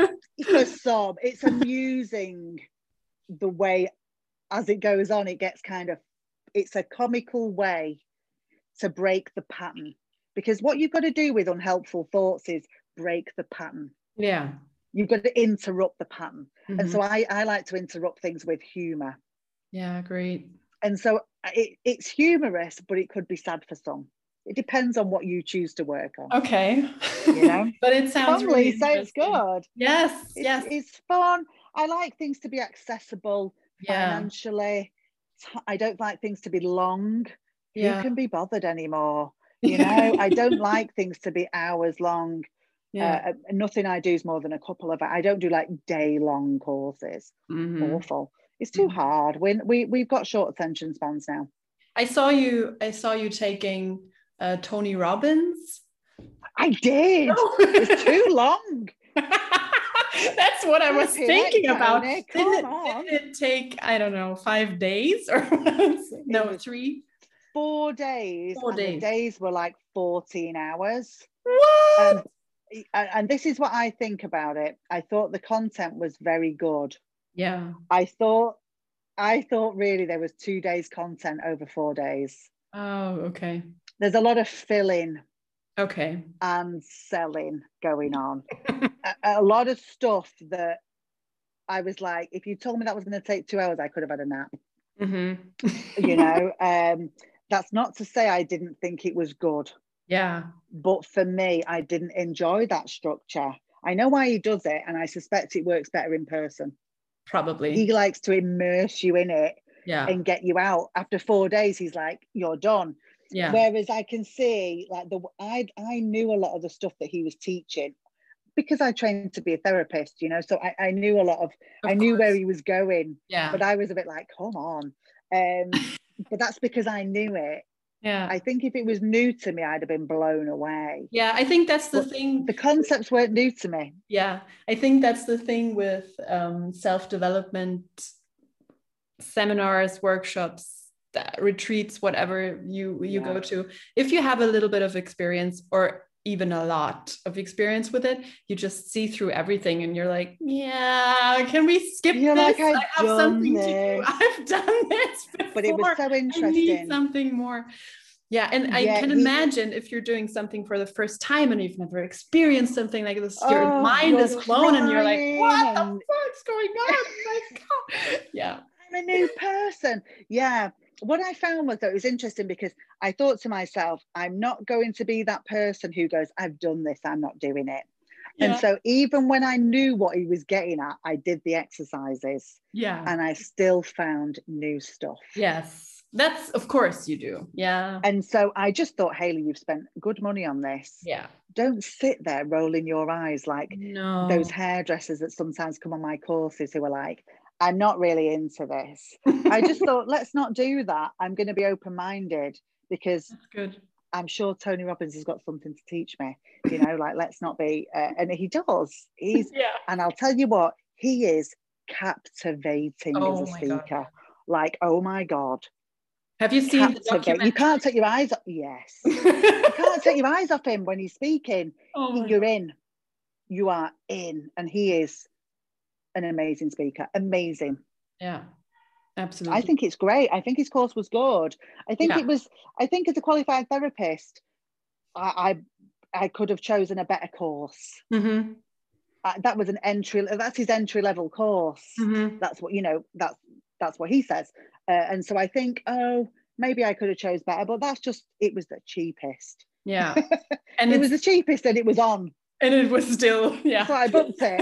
Speaker 2: It's amusing the way as it goes on, it gets it's a comical way to break the pattern. Because what you've got to do with unhelpful thoughts is break the pattern.
Speaker 1: Yeah.
Speaker 2: You've got to interrupt the pattern. And so I like to interrupt things with humor.
Speaker 1: Yeah, great. And
Speaker 2: so it's humorous, but it could be sad for some. It depends on what you choose to work on.
Speaker 1: Okay.
Speaker 2: You know?
Speaker 1: But it sounds really
Speaker 2: so it's good.
Speaker 1: Yes,
Speaker 2: It's fun. I like things to be accessible financially. I don't like things to be long. Who can be bothered anymore? I don't like things to be hours long. Nothing I do is more than a couple of. I don't do like day-long courses. Awful. It's too hard. We've got short attention spans now.
Speaker 1: I saw you taking Tony Robbins.
Speaker 2: I did. It's too long.
Speaker 1: That's what I was thinking about. Didn't it take, I don't know, 5 days or no, 3?
Speaker 2: 4 days.
Speaker 1: 4 days.
Speaker 2: The days were like 14 hours.
Speaker 1: What?
Speaker 2: And this is what I think about it. I thought the content was very good.
Speaker 1: Yeah.
Speaker 2: I thought really there was 2 days content over 4 days.
Speaker 1: Oh, okay.
Speaker 2: There's a lot of filling.
Speaker 1: Okay.
Speaker 2: And selling going on. a lot of stuff that I was like, if you told me that was going to take 2 hours, I could have had a nap. That's not to say I didn't think it was good.
Speaker 1: Yeah.
Speaker 2: But for me, I didn't enjoy that structure. I know why he does it, and I suspect it works better in person.
Speaker 1: Probably.
Speaker 2: He likes to immerse you in it and get you out. After 4 days, he's like, you're done.
Speaker 1: Yeah.
Speaker 2: Whereas I can see, like, I knew a lot of the stuff that he was teaching because I trained to be a therapist, so I knew a lot of I knew where he was going.
Speaker 1: Yeah.
Speaker 2: But I was a bit like, come on. But that's because I knew it.
Speaker 1: Yeah.
Speaker 2: I think if it was new to me, I'd have been blown away.
Speaker 1: Yeah, I think that's the thing.
Speaker 2: The concepts weren't new to me.
Speaker 1: Yeah, I think that's the thing with self-development seminars, workshops, retreats, whatever you go to. If you have a little bit of experience or even a lot of experience with it, you just see through everything and you're like, yeah, can we skip this?
Speaker 2: Like,
Speaker 1: I have something to do. I've done this before.
Speaker 2: But it was so interesting.
Speaker 1: I need something more. Yeah, and I can imagine if you're doing something for the first time and you've never experienced something like this, your mind is blown and you're like, what the fuck's going on? My God. Yeah.
Speaker 2: I'm a new person. Yeah. What I found was that it was interesting because I thought to myself, I'm not going to be that person who goes, I've done this, I'm not doing it. Yeah. And so even when I knew what he was getting at, I did the exercises.
Speaker 1: Yeah.
Speaker 2: And I still found new stuff.
Speaker 1: Yes. That's, of course you do. Yeah.
Speaker 2: And so I just thought, Hayley, you've spent good money on this.
Speaker 1: Yeah.
Speaker 2: Don't sit there rolling your eyes like those hairdressers that sometimes come on my courses who are like, I'm not really into this. I just thought, let's not do that. I'm going to be open-minded because
Speaker 1: that's good.
Speaker 2: I'm sure Tony Robbins has got something to teach me, like, let's not be, and he does. And I'll tell you what, he is captivating as a speaker. God. Like, oh my God.
Speaker 1: Have you seen the documentary?
Speaker 2: You can't take your eyes off. Yes. You can't take your eyes off him when he's speaking. You're in. You are in. And he is an amazing speaker. Amazing.
Speaker 1: Yeah, absolutely.
Speaker 2: I think it's great. I think his course was good. I think as a qualified therapist, I could have chosen a better course.
Speaker 1: Mm-hmm.
Speaker 2: That was that's his entry level course.
Speaker 1: Mm-hmm.
Speaker 2: That's what, that's what he says. And so I think, maybe I could have chose better, but it was the cheapest.
Speaker 1: Yeah.
Speaker 2: And it was the cheapest and it was on.
Speaker 1: And it was still, yeah.
Speaker 2: So I booked it,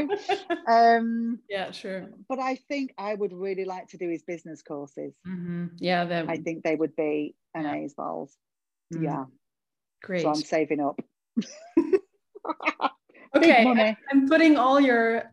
Speaker 1: Yeah, sure.
Speaker 2: But I think I would really like to do his business courses.
Speaker 1: Mm-hmm. Yeah.
Speaker 2: I think they would be amaze balls. Mm-hmm. Yeah.
Speaker 1: Great.
Speaker 2: So I'm saving up.
Speaker 1: Okay. I'm putting all your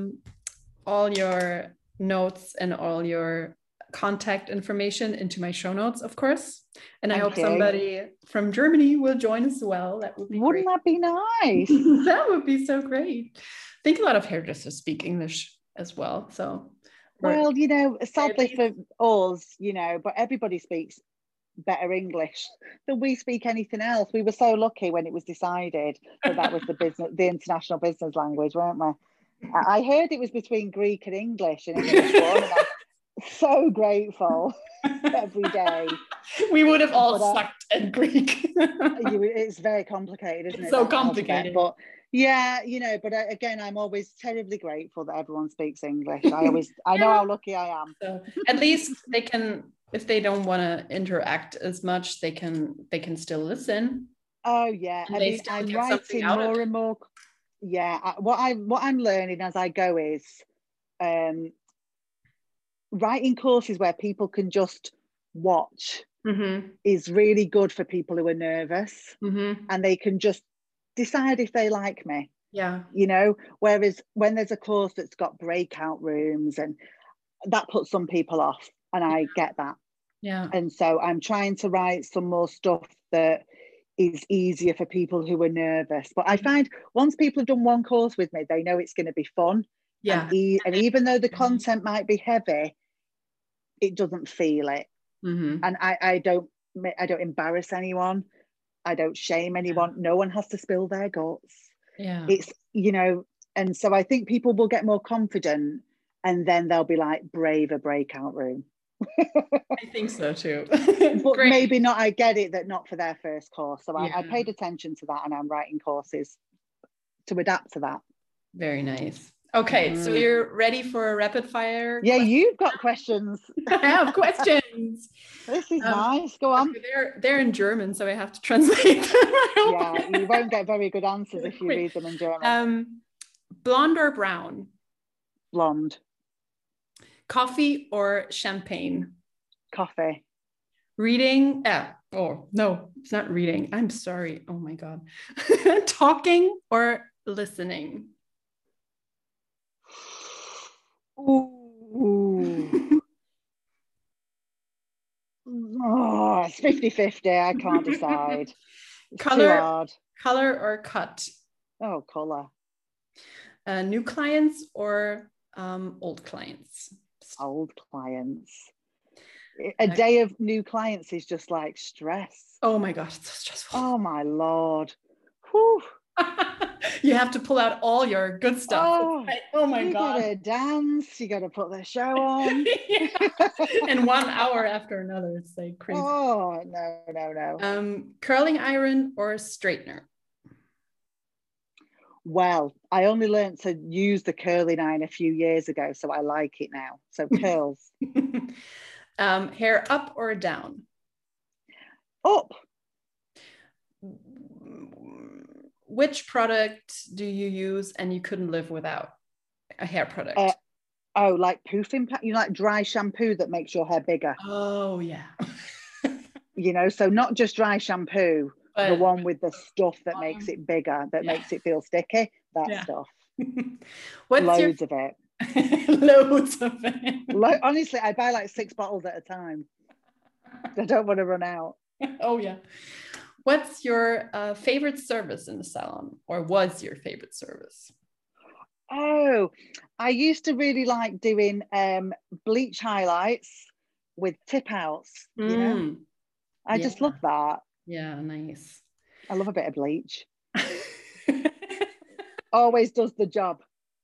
Speaker 1: notes and all your contact information into my show notes, of course. And I hope somebody from Germany will join as well. That would be
Speaker 2: Wouldn't that be nice?
Speaker 1: That would be so great. I think a lot of hairdressers speak English as well. So,
Speaker 2: well, sadly for us, but everybody speaks better English than we speak anything else. We were so lucky when it was decided that was the international business language, weren't we? I heard it was between Greek and English, and English one. And I'm so grateful every day.
Speaker 1: We would have all sucked at Greek.
Speaker 2: It's very complicated, isn't it?
Speaker 1: It's so complicated.
Speaker 2: But yeah, but again, I'm always terribly grateful that everyone speaks English. I know how lucky I am.
Speaker 1: So at least they can, if they don't want to interact as much, they can still listen.
Speaker 2: Oh yeah, I'm writing more and more. Yeah, what I'm learning as I go is, writing courses where people can just watch is really good for people who are nervous, and they can just decide if they like me.
Speaker 1: Yeah.
Speaker 2: You know, whereas when there's a course that's got breakout rooms, and that puts some people off, and I get that.
Speaker 1: Yeah.
Speaker 2: And so I'm trying to write some more stuff that is easier for people who are nervous. But I find once people have done one course with me, they know it's going to be fun.
Speaker 1: Yeah.
Speaker 2: And even though the content might be heavy, it doesn't feel it. And I don't embarrass anyone. I don't shame anyone. No one has to spill their guts.
Speaker 1: Yeah.
Speaker 2: It's, you know, and so I think people will get more confident, and then they'll be like, braver breakout room.
Speaker 1: I think so too.
Speaker 2: But maybe not. I get it that not for their first course. So I paid attention to that, and I'm writing courses to adapt to that.
Speaker 1: Very nice. Okay, so you're ready for a rapid fire?
Speaker 2: Yeah, you've got questions.
Speaker 1: I have questions.
Speaker 2: This is nice. Go on.
Speaker 1: They're in German, so I have to translate them.
Speaker 2: Yeah, you won't get very good answers if you read them in German.
Speaker 1: Blonde or brown?
Speaker 2: Blonde.
Speaker 1: Coffee or champagne?
Speaker 2: Coffee.
Speaker 1: Reading? Oh, no, it's not reading. I'm sorry. Oh my God. Talking or listening?
Speaker 2: Ooh. Oh, it's 50-50. I can't decide. It's too hard.
Speaker 1: Color or cut?
Speaker 2: Oh, color.
Speaker 1: New clients or old clients?
Speaker 2: Old clients. A day of new clients is just like stress.
Speaker 1: Oh my gosh, it's so stressful.
Speaker 2: Oh my Lord. Whew.
Speaker 1: You have to pull out all your good stuff. Oh my God.
Speaker 2: You gotta dance, you gotta put the show on.
Speaker 1: And 1 hour after another, it's like crazy.
Speaker 2: Oh, no.
Speaker 1: Curling iron or straightener?
Speaker 2: Well, I only learned to use the curling iron a few years ago, so I like it now. So curls.
Speaker 1: Hair up or down?
Speaker 2: Up.
Speaker 1: Which product do you use and you couldn't live without? A hair product.
Speaker 2: Like poofing, you know, like dry shampoo that makes your hair bigger.
Speaker 1: Oh yeah.
Speaker 2: You know, so not just dry shampoo, but the one with the stuff that makes it bigger, that makes it feel sticky. That stuff. Loads of it.
Speaker 1: Loads of it.
Speaker 2: Honestly, I buy like 6 bottles at a time. I don't want to run out.
Speaker 1: Oh yeah. What's your favorite service in the salon, or was your favorite service?
Speaker 2: Oh, I used to really like doing bleach highlights with tip outs. You know, I just love that.
Speaker 1: Yeah, nice.
Speaker 2: I love a bit of bleach. Always does the job.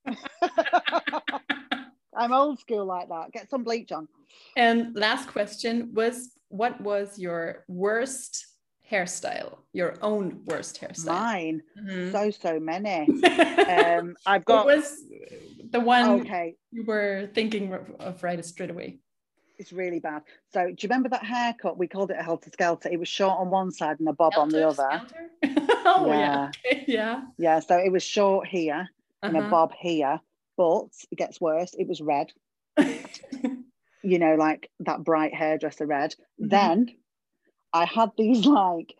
Speaker 2: I'm old school like that. Get some bleach on.
Speaker 1: And last question was, what was your worst hairstyle? Your own worst hairstyle?
Speaker 2: Mine. So many. I've got.
Speaker 1: What was the one you were thinking of right straight away?
Speaker 2: It's really bad. So do you remember that haircut? We called it a helter skelter. It was short on one side and a bob on the other.
Speaker 1: Oh yeah. Yeah.
Speaker 2: Yeah. So it was short here and a bob here, but it gets worse. It was red. You know, like that bright hairdresser red. Then I had these like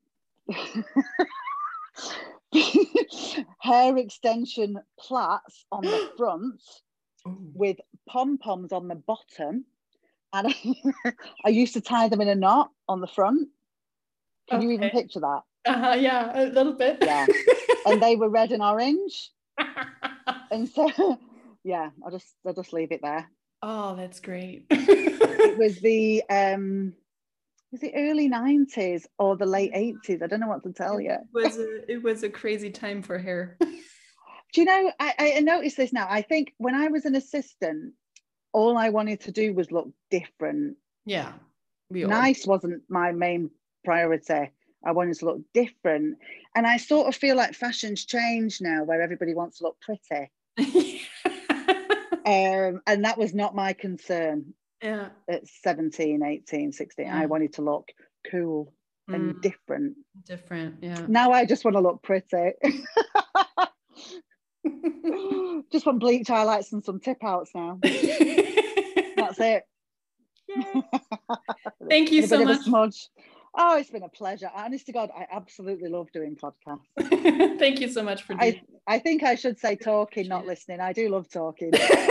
Speaker 2: hair extension plaits on the front with pom-poms on the bottom, and I used to tie them in a knot on the front. Can you even picture that?
Speaker 1: Yeah, a little bit.
Speaker 2: Yeah. And they were red and orange. And so yeah, I'll just leave it there.
Speaker 1: Oh, that's great.
Speaker 2: It was the early 90s or the late 80s? I don't know what to tell you.
Speaker 1: It was a crazy time for hair.
Speaker 2: Do you know, I noticed this now. I think when I was an assistant, all I wanted to do was look different.
Speaker 1: Yeah.
Speaker 2: Nice wasn't my main priority. I wanted to look different. And I sort of feel like fashion's changed now, where everybody wants to look pretty. And that was not my concern.
Speaker 1: Yeah.
Speaker 2: At 17, 18, 16, I wanted to look cool and different.
Speaker 1: Yeah.
Speaker 2: Now I just want to look pretty. Just want bleach highlights and some tip outs now. That's that's it.
Speaker 1: Thank you so much.
Speaker 2: Smudge. Oh, it's been a pleasure. Honest to God, I absolutely love doing podcasts.
Speaker 1: Thank you so much for doing
Speaker 2: I think I should say talking, not listening. I do love talking.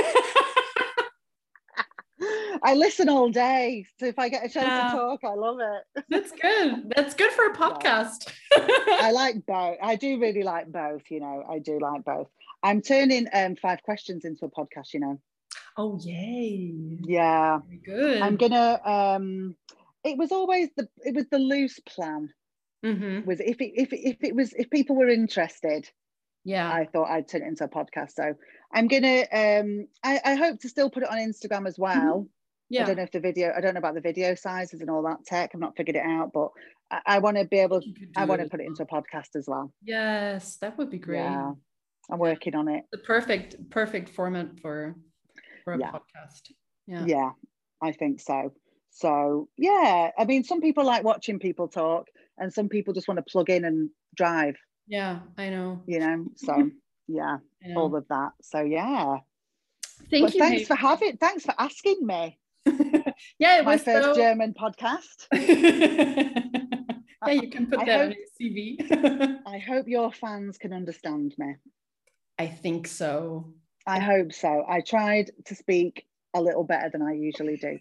Speaker 2: I listen all day. So if I get a chance to talk, I love it.
Speaker 1: That's good. That's good for a podcast.
Speaker 2: I like both. I do really like both, you know. I do like both. I'm turning 5 questions into a podcast, you know.
Speaker 1: Oh, yay.
Speaker 2: Yeah.
Speaker 1: Very good.
Speaker 2: I'm gonna it was the loose plan. Was if people were interested, I thought I'd turn it into a podcast. So I'm gonna I hope to still put it on Instagram as well. I don't know if I don't know about the video sizes and all that tech. I've not figured it out, but I want to be able I want to put it into a podcast as well.
Speaker 1: Yes, that would be great.
Speaker 2: Yeah, I'm working on it.
Speaker 1: The perfect format for a podcast.
Speaker 2: Yeah, I think so. So yeah, I mean, some people like watching people talk, and some people just want to plug in and drive.
Speaker 1: Yeah, I know.
Speaker 2: You know, so yeah, all of that. So yeah.
Speaker 1: Thank you.
Speaker 2: Thanks for asking me.
Speaker 1: Yeah, it
Speaker 2: my
Speaker 1: was
Speaker 2: first German podcast.
Speaker 1: Yeah, you can put that on your CV.
Speaker 2: I hope your fans can understand me.
Speaker 1: I think so.
Speaker 2: I hope so. I tried to speak a little better than I usually do.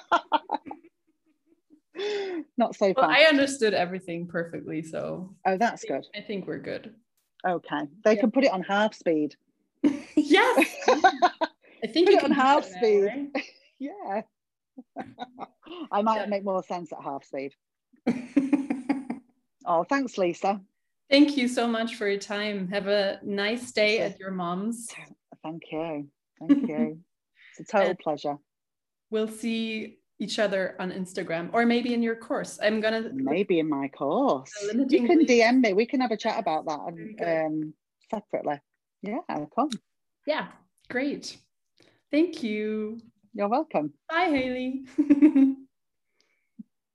Speaker 2: Not so far.
Speaker 1: Well, I understood everything perfectly, so.
Speaker 2: Oh, that's good.
Speaker 1: I think we're good.
Speaker 2: Okay. They can put it on half speed.
Speaker 1: Yes. I think
Speaker 2: put
Speaker 1: you
Speaker 2: it
Speaker 1: can
Speaker 2: on half
Speaker 1: now,
Speaker 2: speed.
Speaker 1: right?
Speaker 2: Yeah. I might make more sense at half speed. Oh, thanks, Lisa.
Speaker 1: Thank you so much for your time. Have a nice day at your mom's.
Speaker 2: Thank you. Thank you. It's a total pleasure.
Speaker 1: We'll see each other on Instagram or maybe in your course. I'm gonna
Speaker 2: maybe in my course. You can DM me. We can have a chat about that separately. Yeah, come.
Speaker 1: Yeah, great. Thank you.
Speaker 2: You're welcome.
Speaker 1: Bye, Haley.